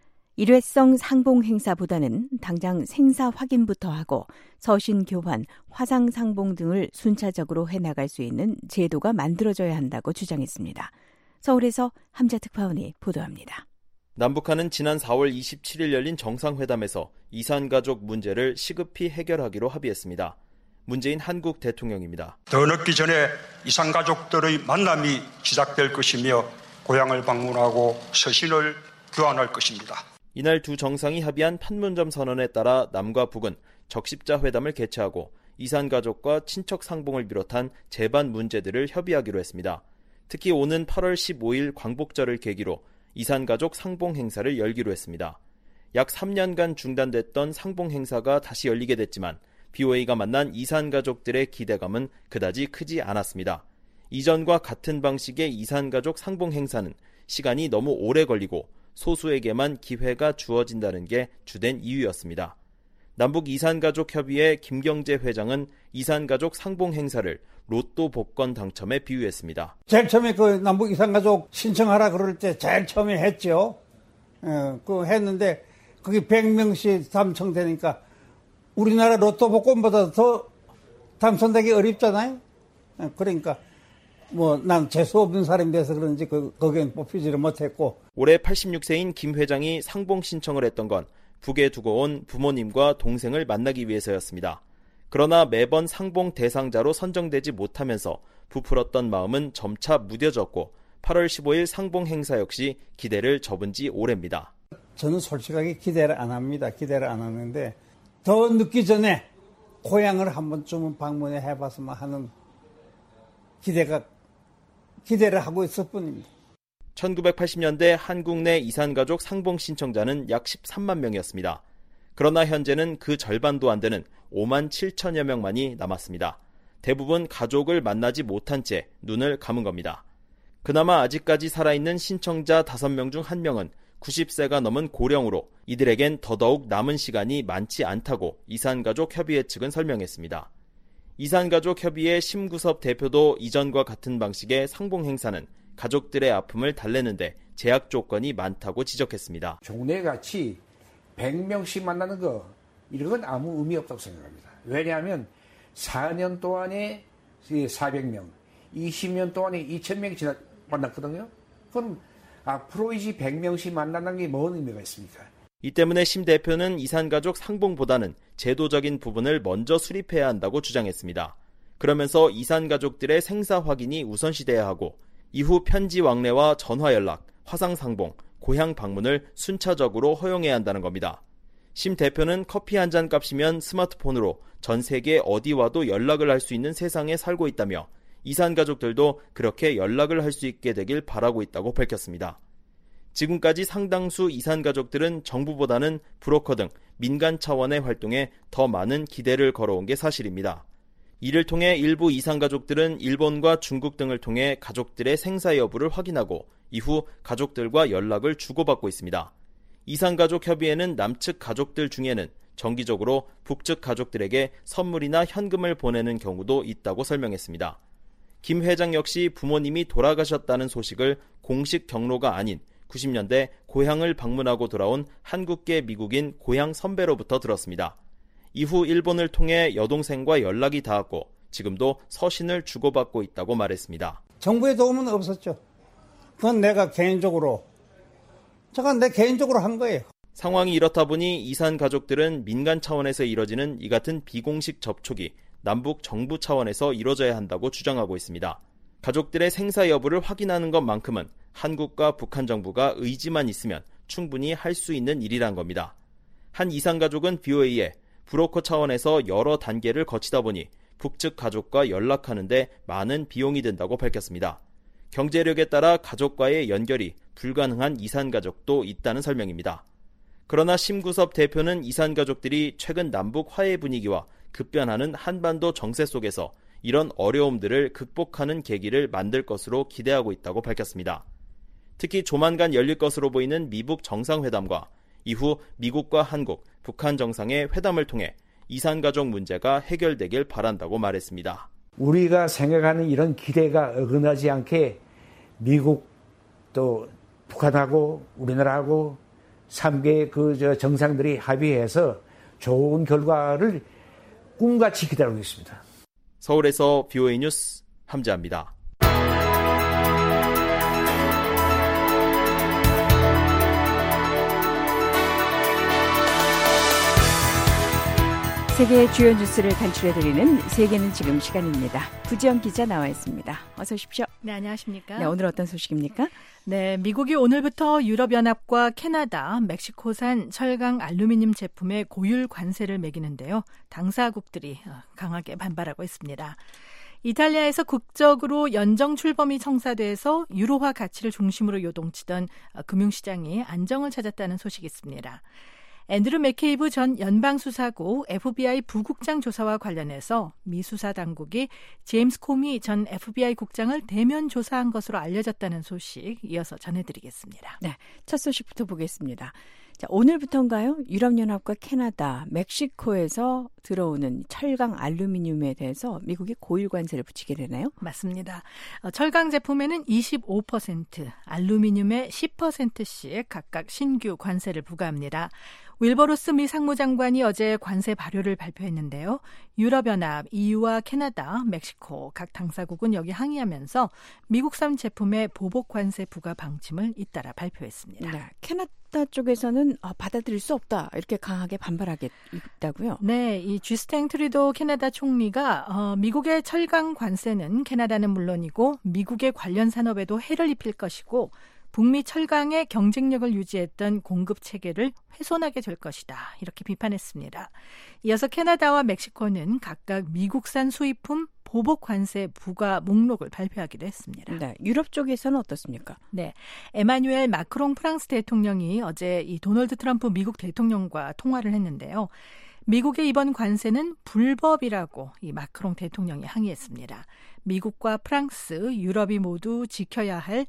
일회성 상봉 행사보다는 당장 생사 확인부터 하고 서신 교환, 화상 상봉 등을 순차적으로 해나갈 수 있는 제도가 만들어져야 한다고 주장했습니다. 서울에서 함자 특파원이 보도합니다. 남북한은 지난 사월 이십칠일 열린 정상회담에서 이산 가족 문제를 시급히 해결하기로 합의했습니다. 문재인 한국 대통령입니다. 더 늦기 전에 이산 가족들의 만남이 시작될 것이며 고향을 방문하고 서신을 교환할 것입니다. 이날 두 정상이 합의한 판문점 선언에 따라 남과 북은 적십자 회담을 개최하고 이산 가족과 친척 상봉을 비롯한 재반 문제들을 협의하기로 했습니다. 특히 오는 팔월 십오일 광복절을 계기로 이산 가족 상봉 행사를 열기로 했습니다. 약 삼 년간 중단됐던 상봉 행사가 다시 열리게 됐지만 비오에이가 만난 이산 가족들의 기대감은 그다지 크지 않았습니다. 이전과 같은 방식의 이산 가족 상봉 행사는 시간이 너무 오래 걸리고 소수에게만 기회가 주어진다는 게 주된 이유였습니다. 남북 이산가족협의회 김경재 회장은 이산가족 상봉 행사를 로또 복권 당첨에 비유했습니다. 제일 처음에 그 남북 이산가족 신청하라 그럴 때 제일 처음에 했죠. 어, 그 했는데 그게 백 명씩 당첨되니까 우리나라 로또 복권보다 더 당첨되기 어렵잖아요. 어, 그러니까 뭐 난 재수 없는 사람이 돼서 그런지 그 거기엔 뽑히지를 못했고. 올해 팔십육세인 김 회장이 상봉 신청을 했던 건 북에 두고 온 부모님과 동생을 만나기 위해서였습니다. 그러나 매번 상봉 대상자로 선정되지 못하면서 부풀었던 마음은 점차 무뎌졌고 팔월 십오일 상봉 행사 역시 기대를 접은 지 오래입니다. 저는 솔직하게 기대를 안 합니다. 기대를 안 하는데 더 늦기 전에 고향을 한 번쯤은 방문해 해봤으면 하는 기대가 기대를 하고 있을 뿐입니다. 천구백팔십 년대 한국 내 이산가족 상봉 신청자는 약 십삼만 명이었습니다. 그러나 현재는 그 절반도 안 되는 오만 칠천여 명만이 남았습니다. 대부분 가족을 만나지 못한 채 눈을 감은 겁니다. 그나마 아직까지 살아있는 신청자 다섯 명 중 한 명은 구십 세가 넘은 고령으로 이들에겐 더더욱 남은 시간이 많지 않다고 이산가족협의회 측은 설명했습니다. 이산가족협의회 심구섭 대표도 이전과 같은 방식의 상봉 행사는 가족들의 아픔을 달래는데 제약 조건이 많다고 지적했습니다. 종례같이 백 명씩 만나는 거 이런 건 아무 의미 없다고 생각합니다. 왜냐하면 사 년 동안에 사백 명, 이십 년 동안에 이천 명이 지나 만났거든요. 그럼 앞으로 이제 백 명씩 만나는 게 뭔 의미가 있습니까? 이 때문에 심 대표는 이산가족 상봉보다는 제도적인 부분을 먼저 수립해야 한다고 주장했습니다. 그러면서 이산가족들의 생사 확인이 우선시돼야 하고 이후 편지 왕래와 전화 연락, 화상 상봉, 고향 방문을 순차적으로 허용해야 한다는 겁니다. 심 대표는 커피 한 잔 값이면 스마트폰으로 전 세계 어디와도 연락을 할 수 있는 세상에 살고 있다며 이산가족들도 그렇게 연락을 할 수 있게 되길 바라고 있다고 밝혔습니다. 지금까지 상당수 이산가족들은 정부보다는 브로커 등 민간 차원의 활동에 더 많은 기대를 걸어온 게 사실입니다. 이를 통해 일부 이산가족들은 일본과 중국 등을 통해 가족들의 생사 여부를 확인하고 이후 가족들과 연락을 주고받고 있습니다. 이산가족협의회는 남측 가족들 중에는 정기적으로 북측 가족들에게 선물이나 현금을 보내는 경우도 있다고 설명했습니다. 김 회장 역시 부모님이 돌아가셨다는 소식을 공식 경로가 아닌 구십 년대 고향을 방문하고 돌아온 한국계 미국인 고향 선배로부터 들었습니다. 이후 일본을 통해 여동생과 연락이 닿았고 지금도 서신을 주고받고 있다고 말했습니다. 정부의 도움은 없었죠. 그건 내가 개인적으로, 제가 내 개인적으로 한 거예요. 상황이 이렇다 보니 이산 가족들은 민간 차원에서 이뤄지는 이 같은 비공식 접촉이 남북 정부 차원에서 이뤄져야 한다고 주장하고 있습니다. 가족들의 생사 여부를 확인하는 것만큼은 한국과 북한 정부가 의지만 있으면 충분히 할 수 있는 일이란 겁니다. 한 이산 가족은 비오에이에 브로커 차원에서 여러 단계를 거치다 보니 북측 가족과 연락하는데 많은 비용이 든다고 밝혔습니다. 경제력에 따라 가족과의 연결이 불가능한 이산 가족도 있다는 설명입니다. 그러나 심구섭 대표는 이산 가족들이 최근 남북 화해 분위기와 급변하는 한반도 정세 속에서 이런 어려움들을 극복하는 계기를 만들 것으로 기대하고 있다고 밝혔습니다. 특히 조만간 열릴 것으로 보이는 미북 정상회담과 이후 미국과 한국, 북한 정상의 회담을 통해 이산가족 문제가 해결되길 바란다고 말했습니다. 우리가 생각하는 이런 기대가 어긋나지 않게 미국 또 북한하고 우리나라하고 삼 개의 그 저 정상들이 합의해서 좋은 결과를 꿈같이 기다리고 있습니다. 서울에서 비오에이 뉴스 함재합니다. 세계의 주요 뉴스를 간추려드리는 세계는 지금 시간입니다. 부지영 기자 나와 있습니다. 어서 오십시오. 네, 안녕하십니까. 네, 오늘 어떤 소식입니까? 네, 미국이 오늘부터 유럽연합과 캐나다, 멕시코산 철강 알루미늄 제품에 고율 관세를 매기는데요. 당사국들이 강하게 반발하고 있습니다. 이탈리아에서 국적으로 연정 출범이 청사돼서 유로화 가치를 중심으로 요동치던 금융시장이 안정을 찾았다는 소식이 있습니다. 앤드루 맥케이브 전 연방수사국 에프비아이 부국장 조사와 관련해서 미 수사 당국이 제임스 코미 전 에프비아이 국장을 대면 조사한 것으로 알려졌다는 소식 이어서 전해드리겠습니다. 네, 첫 소식부터 보겠습니다. 자, 오늘부터인가요? 유럽연합과 캐나다, 멕시코에서 들어오는 철강 알루미늄에 대해서 미국이 고율 관세를 붙이게 되나요? 맞습니다. 철강 제품에는 이십오 퍼센트, 알루미늄에 십 퍼센트씩 각각 신규 관세를 부과합니다. 윌버로스 미 상무장관이 어제 관세 발효를 발표했는데요. 유럽연합, 이유와 캐나다, 멕시코 각 당사국은 여기 항의하면서 미국산 제품의 보복 관세 부과 방침을 잇따라 발표했습니다. 네, 캐나다 쪽에서는 어, 받아들일 수 없다 이렇게 강하게 반발하겠다고요? 네, 이 주스틴 트루도 캐나다 총리가 어, 미국의 철강 관세는 캐나다는 물론이고 미국의 관련 산업에도 해를 입힐 것이고 북미 철강의 경쟁력을 유지했던 공급 체계를 훼손하게 될 것이다. 이렇게 비판했습니다. 이어서 캐나다와 멕시코는 각각 미국산 수입품 보복 관세 부과 목록을 발표하기도 했습니다. 네, 유럽 쪽에서는 어떻습니까? 네, 에마뉴엘 마크롱 프랑스 대통령이 어제 이 도널드 트럼프 미국 대통령과 통화를 했는데요. 미국의 이번 관세는 불법이라고 이 마크롱 대통령이 항의했습니다. 미국과 프랑스, 유럽이 모두 지켜야 할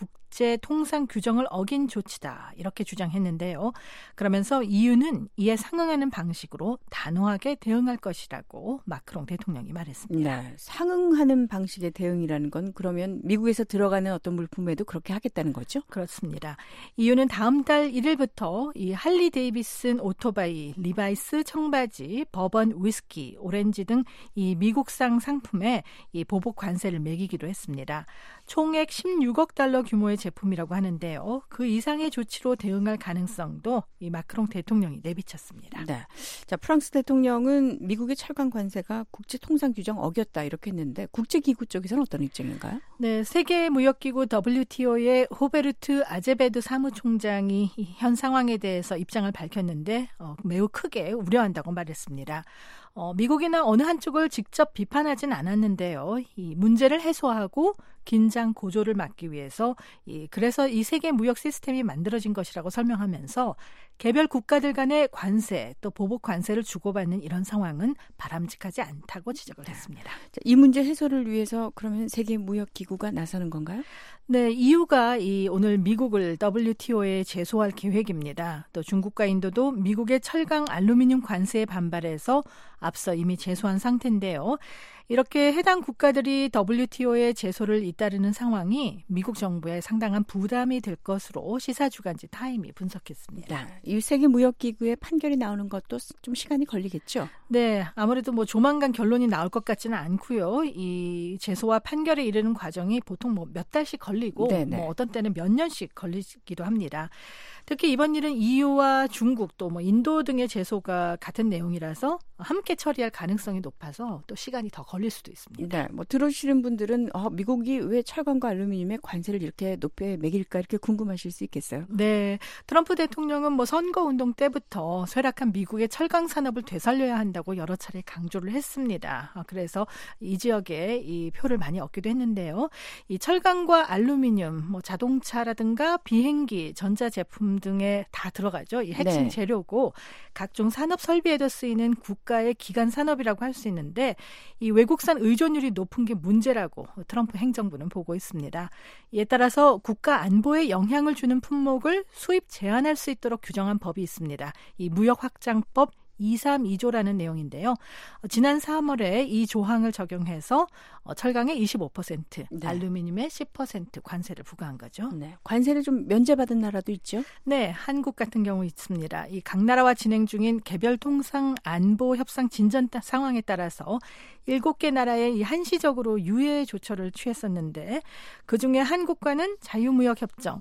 국제 통상 규정을 어긴 조치다 이렇게 주장했는데요. 그러면서 이유는 이에 상응하는 방식으로 단호하게 대응할 것이라고 마크롱 대통령이 말했습니다. 네, 상응하는 방식의 대응이라는 건 그러면 미국에서 들어가는 어떤 물품에도 그렇게 하겠다는 거죠? 그렇습니다. 이유는 다음 달 일 일부터 이 할리 데이비슨 오토바이, 리바이스 청바지, 버번 위스키, 오렌지 등 이 미국산 상품에 이 보복 관세를 매기기로 했습니다. 총액 십육억 달러 규모의 제품이라고 하는데요. 그 이상의 조치로 대응할 가능성도 이 마크롱 대통령이 내비쳤습니다. 네. 자, 프랑스 대통령은 미국의 철강 관세가 국제 통상 규정 어겼다 이렇게 했는데 국제기구 쪽에서는 어떤 입장인가요? 네, 세계무역기구 더블유티오의 호베르트 아제베드 사무총장이 현 상황에 대해서 입장을 밝혔는데 어, 매우 크게 우려한다고 말했습니다. 어, 미국이나 어느 한쪽을 직접 비판하진 않았는데요. 이 문제를 해소하고 긴장 고조를 막기 위해서 이, 그래서 이 세계 무역 시스템이 만들어진 것이라고 설명하면서 개별 국가들 간의 관세 또 보복 관세를 주고받는 이런 상황은 바람직하지 않다고 지적을 했습니다. 자, 이 문제 해소를 위해서 그러면 세계 무역 기구가 나서는 건가요? 네, 이유가 이 오늘 미국을 더블유티오에 제소할 계획입니다. 또 중국과 인도도 미국의 철강 알루미늄 관세에 반발해서 앞서 이미 제소한 상태인데요. 이렇게 해당 국가들이 더블유티오에 제소를 잇따르는 상황이 미국 정부에 상당한 부담이 될 것으로 시사주간지 타임이 분석했습니다. 네, 이 세계무역기구의 판결이 나오는 것도 좀 시간이 걸리겠죠? 네, 아무래도 뭐 조만간 결론이 나올 것 같지는 않고요. 이 제소와 판결에 이르는 과정이 보통 뭐 몇 달씩 걸리고 네네. 뭐 어떤 때는 몇 년씩 걸리기도 합니다. 특히 이번 일은 이유와 중국 또 뭐 인도 등의 제소가 같은 내용이라서 함께 처리할 가능성이 높아서 또 시간이 더 걸릴 수도 있습니다. 네, 뭐 들으시는 분들은 어, 미국이 왜 철강과 알루미늄에 관세를 이렇게 높게 매길까 이렇게 궁금하실 수 있겠어요. 네, 트럼프 대통령은 뭐 선거운동 때부터 쇠락한 미국의 철강 산업을 되살려야 한다고 여러 차례 강조를 했습니다. 그래서 이 지역에 이 표를 많이 얻기도 했는데요. 이 철강과 알루미늄, 뭐 자동차라든가 비행기, 전자제품 등에 다 들어가죠. 이 핵심 네. 재료고 각종 산업 설비에도 쓰이는 국가의 기간 산업이라고 할 수 있는데 이 외국산 의존율이 높은 게 문제라고 트럼프 행정부는 보고 있습니다. 이에 따라서 국가 안보에 영향을 주는 품목을 수입 제한할 수 있도록 규정한 법이 있습니다. 이 무역확장법 이백삼십이조라는 내용인데요. 지난 삼월에 이 조항을 적용해서 철강의 이십오 퍼센트, 네. 알루미늄의 십 퍼센트 관세를 부과한 거죠. 네. 관세를 좀 면제받은 나라도 있죠? 네, 한국 같은 경우 있습니다. 이 각 나라와 진행 중인 개별 통상 안보 협상 진전 상황에 따라서 일곱 개 나라에 이 한시적으로 유예 조처를 취했었는데 그중에 한국과는 자유무역협정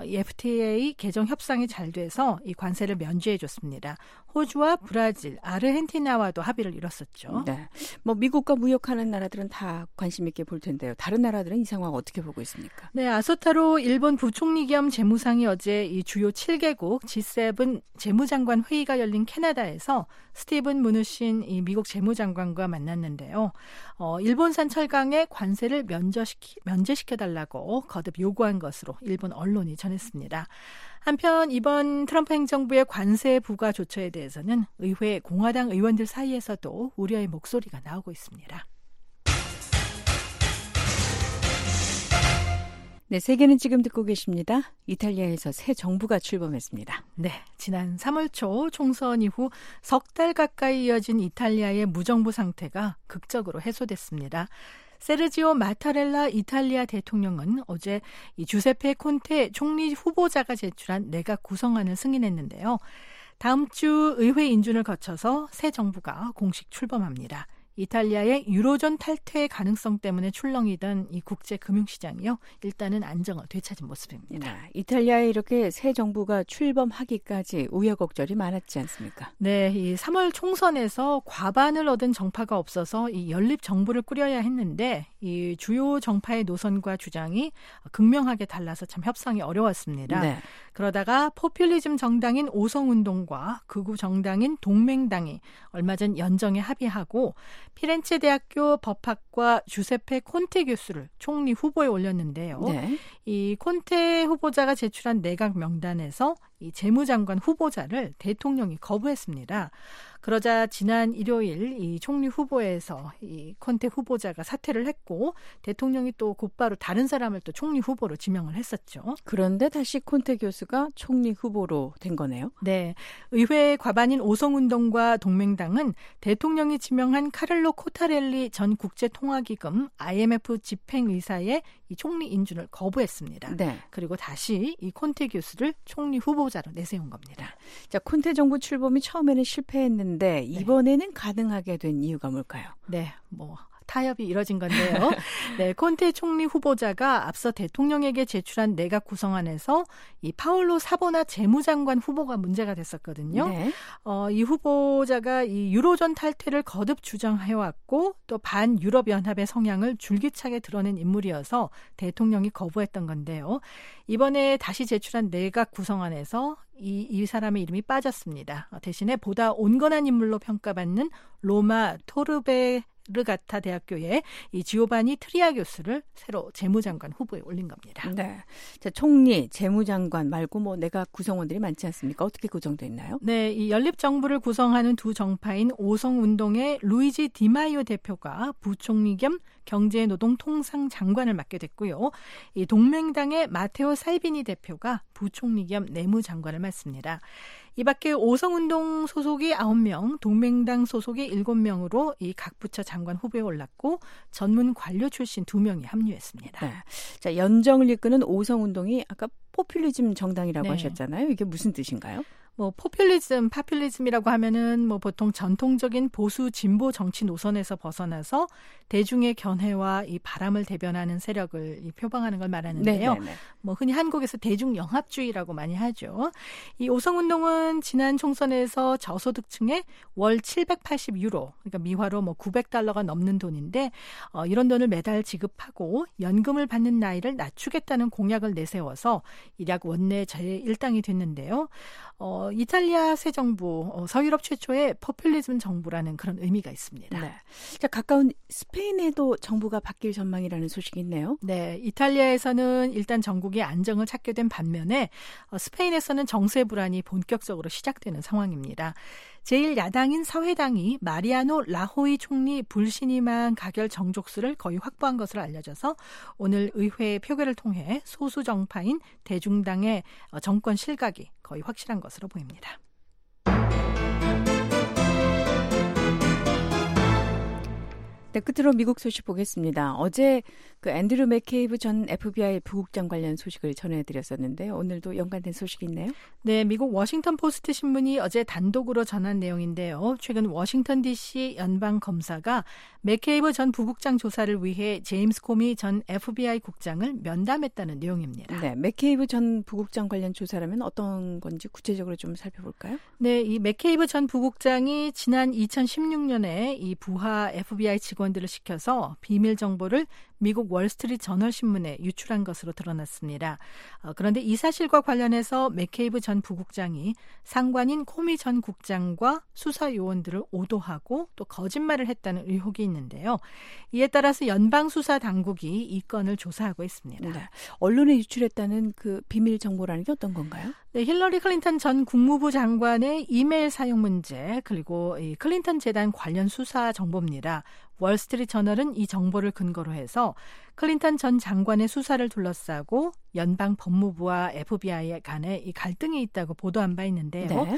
에프티에이 개정 협상이 잘 돼서 이 관세를 면제해 줬습니다. 호주와 브라질, 아르헨티나와도 합의를 이뤘었죠. 네, 뭐 미국과 무역하는 나라들은 다 관심 있게 볼 텐데요. 다른 나라들은 이 상황 어떻게 보고 있습니까? 네, 아소타로 일본 부총리 겸 재무상이 어제 이 주요 칠 개국 지 세븐 재무장관 회의가 열린 캐나다에서 스티븐 무누신 이 미국 재무장관과 만났는데요. 어, 일본산 철강에 관세를 면제시키, 면제시켜달라고 거듭 요구한 것으로 일본 언론이 전했습니다. 한편 이번 트럼프 행정부의 관세 부과 조처에 대해서는 의회 공화당 의원들 사이에서도 우려의 목소리가 나오고 있습니다. 네, 세계는 지금 듣고 계십니다. 이탈리아에서 새 정부가 출범했습니다. 네, 지난 삼월 초 총선 이후 석 달 가까이 이어진 이탈리아의 무정부 상태가 극적으로 해소됐습니다. 세르지오 마타렐라 이탈리아 대통령은 어제 이 주세페 콘테 총리 후보자가 제출한 내각 구성안을 승인했는데요. 다음 주 의회 인준을 거쳐서 새 정부가 공식 출범합니다. 이탈리아의 유로존 탈퇴 가능성 때문에 출렁이던 이 국제 금융시장이요. 일단은 안정을 되찾은 모습입니다. 네, 이탈리아에 이렇게 새 정부가 출범하기까지 우여곡절이 많았지 않습니까? 네, 이 삼월 총선에서 과반을 얻은 정파가 없어서 이 연립 정부를 꾸려야 했는데 이 주요 정파의 노선과 주장이 극명하게 달라서 참 협상이 어려웠습니다. 네. 그러다가 포퓰리즘 정당인 오성운동과 극우 정당인 동맹당이 얼마 전 연정에 합의하고 피렌체 대학교 법학과 주세페 콘테 교수를 총리 후보에 올렸는데요. 네. 이 콘테 후보자가 제출한 내각 명단에서 이 재무장관 후보자를 대통령이 거부했습니다. 그러자 지난 일요일 이 총리 후보에서 이 콘테 후보자가 사퇴를 했고 대통령이 또 곧바로 다른 사람을 또 총리 후보로 지명을 했었죠. 그런데 다시 콘테 교수가 총리 후보로 된 거네요. 네, 의회 과반인 오성운동과 동맹당은 대통령이 지명한 카를로 코타렐리 전 국제통화기금 아이엠에프 집행의사의 이 총리 인준을 거부했습니다. 네. 그리고 다시 이 콘테 교수를 총리 후보자로 내세운 겁니다. 자, 콘테 정부 출범이 처음에는 실패했는데 네. 이번에는 가능하게 된 이유가 뭘까요? 네, 뭐 타협이 이뤄진 건데요. 네, 콘테 총리 후보자가 앞서 대통령에게 제출한 내각 구성안에서 이 파올로 사보나 재무장관 후보가 문제가 됐었거든요. 네. 어, 이 후보자가 이 유로존 탈퇴를 거듭 주장해왔고 또 반유럽연합의 성향을 줄기차게 드러낸 인물이어서 대통령이 거부했던 건데요. 이번에 다시 제출한 내각 구성안에서 이, 이 사람의 이름이 빠졌습니다. 대신에 보다 온건한 인물로 평가받는 로마 토르베 르가타 대학교의 이 지오바니 트리아 교수를 새로 재무장관 후보에 올린 겁니다. 네, 자, 총리, 재무장관 말고 뭐 내각 구성원들이 많지 않습니까? 어떻게 구성돼 있나요? 네, 이 연립 정부를 구성하는 두 정파인 오성운동의 루이지 디마이오 대표가 부총리 겸 경제노동통상장관을 맡게 됐고요. 이 동맹당의 마테오 살비니 대표가 부총리 겸 내무장관을 맡습니다. 이 밖에 오성운동 소속이 아홉 명, 동맹당 소속이 일곱 명으로 이 각 부처 장관 후보에 올랐고 전문 관료 출신 두 명이 합류했습니다. 네. 자, 연정을 이끄는 오성운동이 아까 포퓰리즘 정당이라고 네. 하셨잖아요. 이게 무슨 뜻인가요? 뭐 포퓰리즘, 파퓰리즘이라고 하면은 뭐 보통 전통적인 보수 진보 정치 노선에서 벗어나서 대중의 견해와 이 바람을 대변하는 세력을 표방하는 걸 말하는데요. 네네네. 뭐 흔히 한국에서 대중 영합주의라고 많이 하죠. 이 오성운동은 지난 총선에서 저소득층에 월 칠백팔십 유로, 그러니까 미화로 뭐 구백 달러가 넘는 돈인데 어, 이런 돈을 매달 지급하고 연금을 받는 나이를 낮추겠다는 공약을 내세워서 이략 원내 제일 당이 됐는데요. 어, 이탈리아 새 정부, 어, 서유럽 최초의 포퓰리즘 정부라는 그런 의미가 있습니다. 네. 자, 가까운 스페인에도 정부가 바뀔 전망이라는 소식이 있네요. 네, 이탈리아에서는 일단 전국이 안정을 찾게 된 반면에 어, 스페인에서는 정세 불안이 본격적으로 시작되는 상황입니다. 제일 야당인 사회당이 마리아노 라호이 총리 불신임한 가결 정족수를 거의 확보한 것으로 알려져서 오늘 의회 표결을 통해 소수 정파인 대중당의 정권 실각이 거의 확실한 것으로 보입니다. 네, 끝으로 미국 소식 보겠습니다. 어제 그 앤드류 맥케이브 전 에프비아이 부국장 관련 소식을 전해드렸었는데요. 오늘도 연관된 소식이 있네요. 네, 미국 워싱턴 포스트 신문이 어제 단독으로 전한 내용인데요. 최근 워싱턴 디씨 연방검사가 맥케이브 전 부국장 조사를 위해 제임스 코미 전 에프비아이 국장을 면담했다는 내용입니다. 네, 맥케이브 전 부국장 관련 조사라면 어떤 건지 구체적으로 좀 살펴볼까요? 네, 이 맥케이브 전 부국장이 지난 이천십육 년에 이 부하 에프비아이 직원들을 시켜서 비밀 정보를 미국 월스트리트 저널 신문에 유출한 것으로 드러났습니다. 어, 그런데 이 사실과 관련해서 맥케이브 전 부국장이 상관인 코미 전 국장과 수사 요원들을 오도하고 또 거짓말을 했다는 의혹이 있는데요. 이에 따라서 연방 수사 당국이 이 건을 조사하고 있습니다. 네. 언론에 유출했다는 그 비밀 정보라는 게 어떤 건가요? 네, 힐러리 클린턴 전 국무부 장관의 이메일 사용 문제 그리고 이 클린턴 재단 관련 수사 정보입니다. 월스트리트 저널은 이 정보를 근거로 해서 클린턴 전 장관의 수사를 둘러싸고 연방 법무부와 에프비아이 간에 이 갈등이 있다고 보도한 바 있는데요. 네.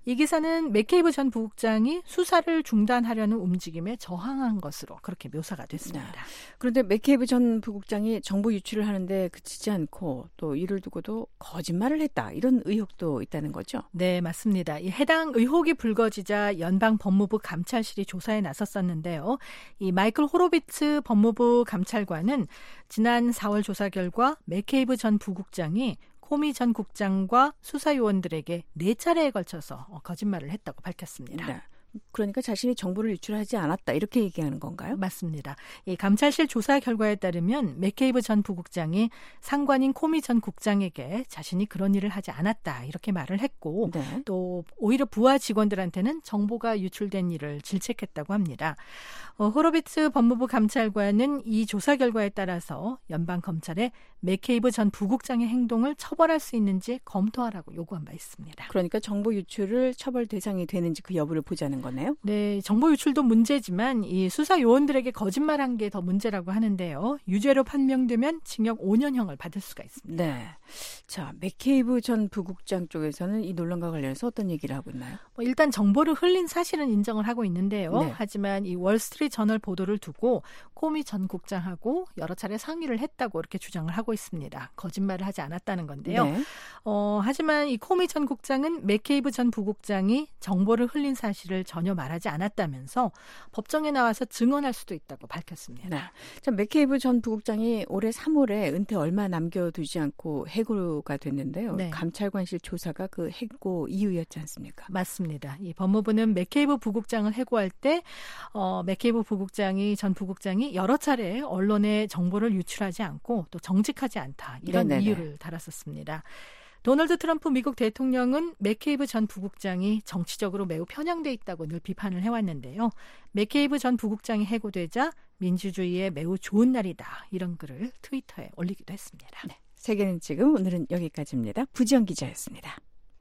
이 기사는 맥케이브 전 부국장이 수사를 중단하려는 움직임에 저항한 것으로 그렇게 묘사가 됐습니다. 네. 그런데 맥케이브 전 부국장이 정보 유출을 하는데 그치지 않고 또 이를 두고도 거짓말을 했다. 이런 의혹도 있다는 거죠? 네, 맞습니다. 이 해당 의혹이 불거지자 연방 법무부 감찰실이 조사에 나섰었는데요. 이 마이클 호로비츠 법무부 감찰관은 지난 사월 조사 결과 맥케이브 전 부국장이 코미 전 국장과 수사요원들에게 네 차례에 걸쳐서 거짓말을 했다고 밝혔습니다. 네. 그러니까 자신이 정보를 유출하지 않았다 이렇게 얘기하는 건가요? 맞습니다. 이 감찰실 조사 결과에 따르면 맥케이브 전 부국장이 상관인 코미 전 국장에게 자신이 그런 일을 하지 않았다 이렇게 말을 했고 네. 또 오히려 부하 직원들한테는 정보가 유출된 일을 질책했다고 합니다. 어, 호로비츠 법무부 감찰관은 이 조사 결과에 따라서 연방 검찰에 맥케이브 전 부국장의 행동을 처벌할 수 있는지 검토하라고 요구한 바 있습니다. 그러니까 정보 유출을 처벌 대상이 되는지 그 여부를 보자는 거네요? 네, 정보 유출도 문제지만 이 수사 요원들에게 거짓말한 게 더 문제라고 하는데요. 유죄로 판명되면 징역 오 년형을 받을 수가 있습니다. 네. 자, 맥케이브 전 부국장 쪽에서는 이 논란과 관련해서 어떤 얘기를 하고 있나요? 뭐 일단 정보를 흘린 사실은 인정을 하고 있는데요. 네. 하지만 이 월스트리트 저널 보도를 두고 코미 전 국장하고 여러 차례 상의를 했다고 이렇게 주장을 하고 있습니다. 거짓말을 하지 않았다는 건데요. 네. 어, 하지만 이 코미 전 국장은 맥케이브 전 부국장이 정보를 흘린 사실을 전혀 말하지 않았다면서 법정에 나와서 증언할 수도 있다고 밝혔습니다. 네. 자, 맥케이브 전 부국장이 올해 삼월에 은퇴 얼마 남겨두지 않고 해고가 됐는데요. 네. 감찰관실 조사가 그 해고 이유였지 않습니까? 맞습니다. 이 법무부는 맥케이브 부국장을 해고할 때 어, 맥케이브 부국장이 전 부국장이 여러 차례 언론에 정보를 유출하지 않고 또 정직하지 않다 이런 네네네. 이유를 달았었습니다. 도널드 트럼프 미국 대통령은 맥케이브 전 부국장이 정치적으로 매우 편향돼 있다고 늘 비판을 해왔는데요. 맥케이브 전 부국장이 해고되자 민주주의에 매우 좋은 날이다 이런 글을 트위터에 올리기도 했습니다. 네. 세계는 지금 오늘은 여기까지입니다. 부지영 기자였습니다.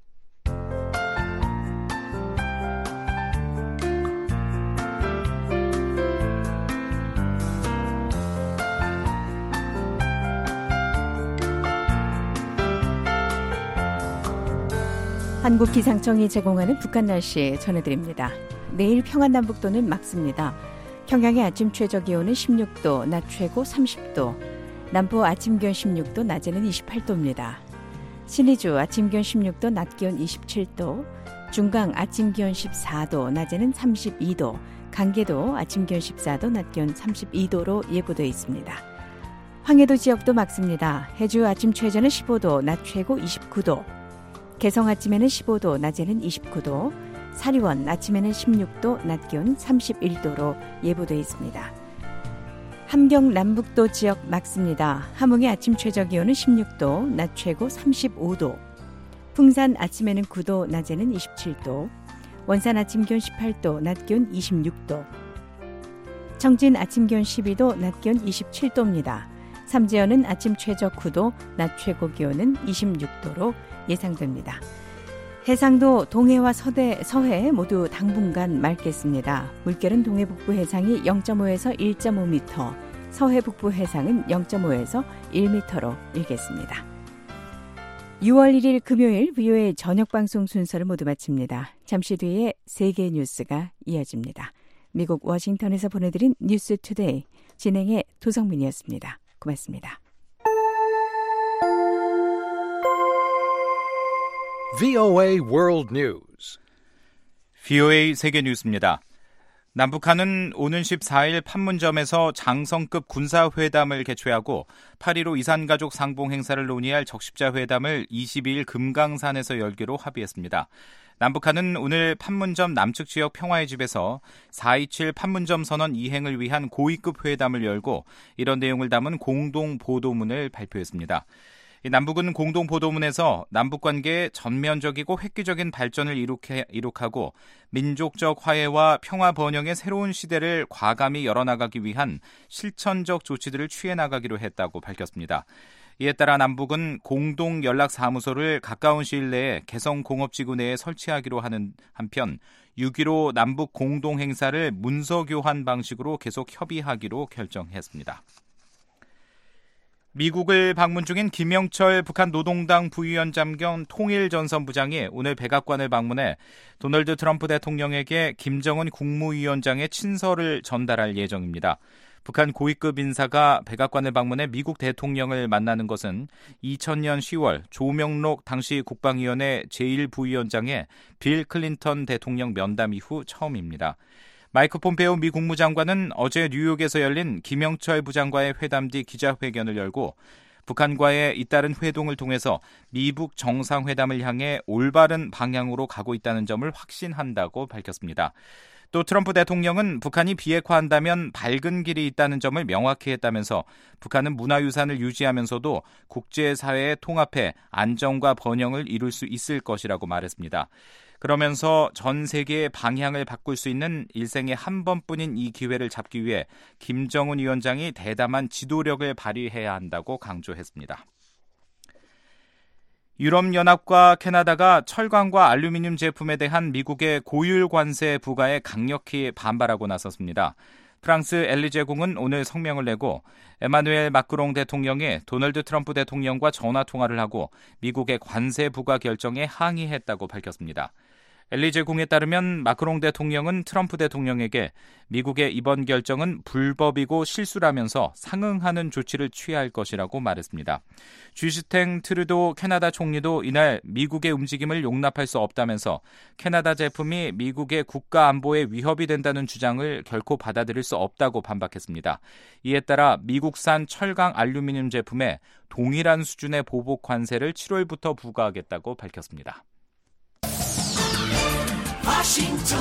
한국기상청이 제공하는 북한 날씨 전해드립니다. 내일 평안남북도는 맑습니다. 평양의 아침 최저기온은 십육 도, 낮 최고 삼십 도, 남부 아침 기온 십육 도, 낮에는 이십팔 도입니다. 신의주 아침 기온 십육 도, 낮 기온 이십칠 도, 중강 아침 기온 십사 도, 낮에는 삼십이 도, 강계도 아침 기온 십사 도, 낮 기온 삼십이 도로 예보되어 있습니다. 황해도 지역도 맑습니다. 해주 아침 최저는 십오 도, 낮 최고 이십구 도, 개성 아침에는 십오 도, 낮에는 이십구 도, 사리원 아침에는 십육 도, 낮 기온 삼십일 도로 예보되어 있습니다. 함경 남북도 지역 맑습니다. 함흥의 아침 최저 기온은 십육 도, 낮 최고 삼십오 도, 풍산 아침에는 구 도, 낮에는 이십칠 도, 원산 아침 기온 십팔 도, 낮 기온 이십육 도, 청진 아침 기온 십이 도, 낮 기온 이십칠 도입니다. 삼지연은 아침 최저 구 도, 낮 최고 기온은 이십육 도로 예상됩니다. 해상도 동해와 서대, 서해 모두 당분간 맑겠습니다. 물결은 동해 북부 해상이 영 점 오에서 일 점 오 미터, 서해 북부 해상은 영 점 오에서 일 미터로 일겠습니다. 유월 일일 금요일 브이오에이 저녁 방송 순서를 모두 마칩니다. 잠시 뒤에 세계 뉴스가 이어집니다. 미국 워싱턴에서 보내드린 뉴스 투데이, 진행의 도성민이었습니다. 고맙습니다. 브이오에이 World News. 브이오에이 세계 뉴스입니다. 남북한은 오는 십사일 판문점에서 장성급 군사회담을 개최하고 팔 일오 이산가족 상봉 행사를 논의할 적십자 회담을 이십이일 금강산에서 열기로 합의했습니다. 남북한은 오늘 판문점 남측 지역 평화의 집에서 사 이칠 판문점 선언 이행을 위한 고위급 회담을 열고 이런 내용을 담은 공동 보도문을 발표했습니다. 남북은 공동 보도문에서 남북관계의 전면적이고 획기적인 발전을 이룩해, 이룩하고 민족적 화해와 평화 번영의 새로운 시대를 과감히 열어나가기 위한 실천적 조치들을 취해 나가기로 했다고 밝혔습니다. 이에 따라 남북은 공동 연락사무소를 가까운 시일 내에 개성공업지구 내에 설치하기로 하는 한편 육 일오 남북 공동행사를 문서교환 방식으로 계속 협의하기로 결정했습니다. 미국을 방문 중인 김영철 북한 노동당 부위원장 겸 통일전선부장이 오늘 백악관을 방문해 도널드 트럼프 대통령에게 김정은 국무위원장의 친서를 전달할 예정입니다. 북한 고위급 인사가 백악관을 방문해 미국 대통령을 만나는 것은 이천년 시월 조명록 당시 국방위원회 제일 부위원장의 빌 클린턴 대통령 면담 이후 처음입니다. 마이크 폼페오 미 국무장관은 어제 뉴욕에서 열린 김영철 부장과의 회담 뒤 기자회견을 열고 북한과의 잇따른 회동을 통해서 미북 정상회담을 향해 올바른 방향으로 가고 있다는 점을 확신한다고 밝혔습니다. 또 트럼프 대통령은 북한이 비핵화한다면 밝은 길이 있다는 점을 명확히 했다면서 북한은 문화유산을 유지하면서도 국제사회에 통합해 안정과 번영을 이룰 수 있을 것이라고 말했습니다. 그러면서 전 세계의 방향을 바꿀 수 있는 일생에 한 번뿐인 이 기회를 잡기 위해 김정은 위원장이 대담한 지도력을 발휘해야 한다고 강조했습니다. 유럽연합과 캐나다가 철강과 알루미늄 제품에 대한 미국의 고율 관세 부과에 강력히 반발하고 나섰습니다. 프랑스 엘리제궁은 오늘 성명을 내고 에마누엘 마크롱 대통령이 도널드 트럼프 대통령과 전화통화를 하고 미국의 관세 부과 결정에 항의했다고 밝혔습니다. 엘리제궁에 따르면 마크롱 대통령은 트럼프 대통령에게 미국의 이번 결정은 불법이고 실수라면서 상응하는 조치를 취할 것이라고 말했습니다. 주스탱 트루도 캐나다 총리도 이날 미국의 움직임을 용납할 수 없다면서 캐나다 제품이 미국의 국가 안보에 위협이 된다는 주장을 결코 받아들일 수 없다고 반박했습니다. 이에 따라 미국산 철강 알루미늄 제품에 동일한 수준의 보복 관세를 칠월부터 부과하겠다고 밝혔습니다. 워싱턴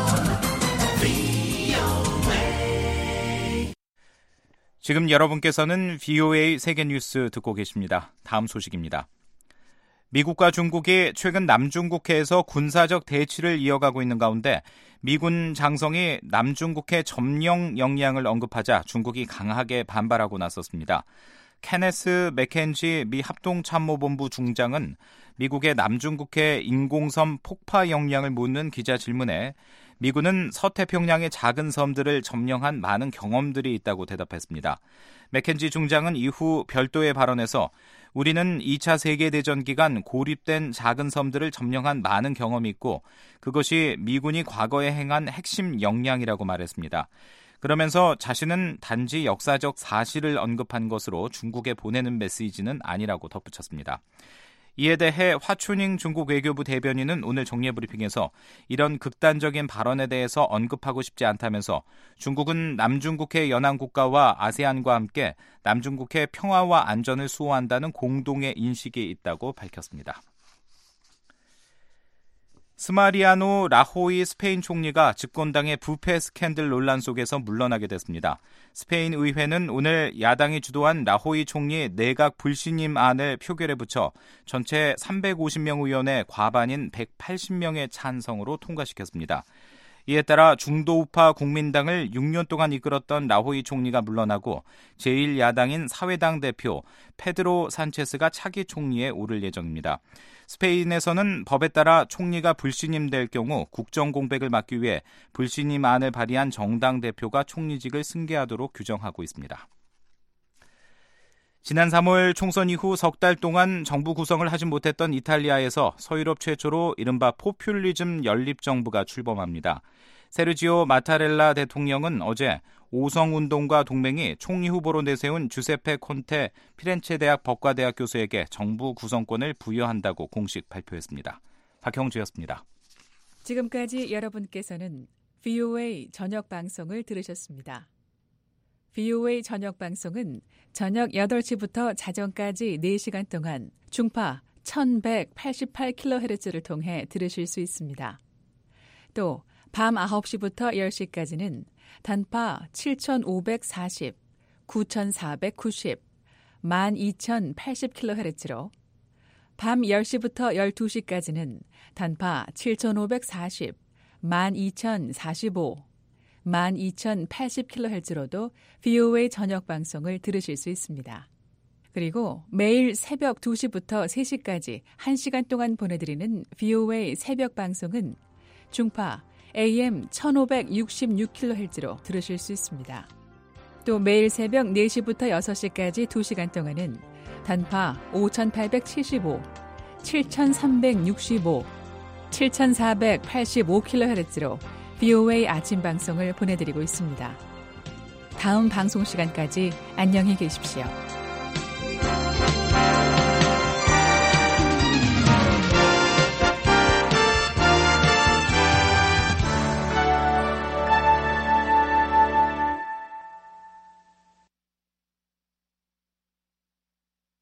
브이오에이 지금 여러분께서는 브이오에이 세계뉴스 듣고 계십니다. 다음 소식입니다. 미국과 중국이 최근 남중국해에서 군사적 대치를 이어가고 있는 가운데 미군 장성이 남중국해 점령 역량을 언급하자 중국이 강하게 반발하고 나섰습니다. 케네스 맥켄지 미 합동참모본부 중장은 미국의 남중국해 인공섬 폭파 역량을 묻는 기자 질문에 미군은 서태평양의 작은 섬들을 점령한 많은 경험들이 있다고 대답했습니다. 맥켄지 중장은 이후 별도의 발언에서 우리는 이 차 세계대전 기간 고립된 작은 섬들을 점령한 많은 경험이 있고 그것이 미군이 과거에 행한 핵심 역량이라고 말했습니다. 그러면서 자신은 단지 역사적 사실을 언급한 것으로 중국에 보내는 메시지는 아니라고 덧붙였습니다. 이에 대해 화춘잉 중국 외교부 대변인은 오늘 정례브리핑에서 이런 극단적인 발언에 대해서 언급하고 싶지 않다면서 중국은 남중국해 연안국가와 아세안과 함께 남중국해 평화와 안전을 수호한다는 공동의 인식이 있다고 밝혔습니다. 스마리아노 라호이 스페인 총리가 집권당의 부패 스캔들 논란 속에서 물러나게 됐습니다. 스페인 의회는 오늘 야당이 주도한 라호이 총리 내각 불신임안을 표결에 붙여 전체 삼백오십 명 의원의 과반인 백팔십 명의 찬성으로 통과시켰습니다. 이에 따라 중도우파 국민당을 육 년 동안 이끌었던 라호이 총리가 물러나고 제일 야당인 사회당 대표 페드로 산체스가 차기 총리에 오를 예정입니다. 스페인에서는 법에 따라 총리가 불신임될 경우 국정 공백을 막기 위해 불신임안을 발의한 정당 대표가 총리직을 승계하도록 규정하고 있습니다. 지난 삼월 총선 이후 석 달 동안 정부 구성을 하지 못했던 이탈리아에서 서유럽 최초로 이른바 포퓰리즘 연립정부가 출범합니다. 세르지오 마타렐라 대통령은 어제 오성운동과 동맹이 총리 후보로 내세운 주세페 콘테 피렌체 대학 법과대학 교수에게 정부 구성권을 부여한다고 공식 발표했습니다. 박형주였습니다. 지금까지 여러분께서는 브이오에이 저녁 방송을 들으셨습니다. 브이오에이 저녁 방송은 저녁 여덟 시부터 자정까지 네 시간 동안 중파 천백팔십팔 킬로헤르츠를 통해 들으실 수 있습니다. 또 밤 아홉 시부터 열 시까지는 단파 칠천오백사십, 구천사백구십, 만 이천팔십 킬로헤르츠로 밤 열 시부터 열두 시까지는 단파 칠천오백사십, 만 이천사십오, 만 이천팔십 킬로헤르츠로도 브이오에이 저녁 방송을 들으실 수 있습니다. 그리고 매일 새벽 두 시부터 세 시까지 한 시간 동안 보내드리는 브이오에이 새벽 방송은 중파 에이엠 천오백육십육 킬로헤르츠로 들으실 수 있습니다. 또 매일 새벽 네 시부터 여섯 시까지 두 시간 동안은 단파 오천팔백칠십오, 칠천삼백육십오, 칠천사백팔십오 킬로헤르츠로 브이오에이 아침 방송을 보내드리고 있습니다. 다음 방송 시간까지 안녕히 계십시오.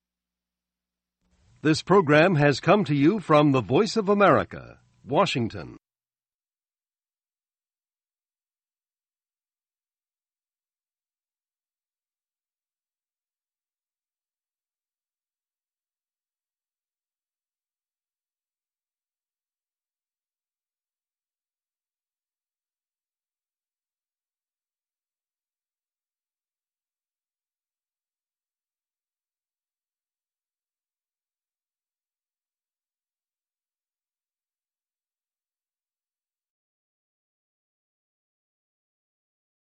This program has come to you from the Voice of America, Washington.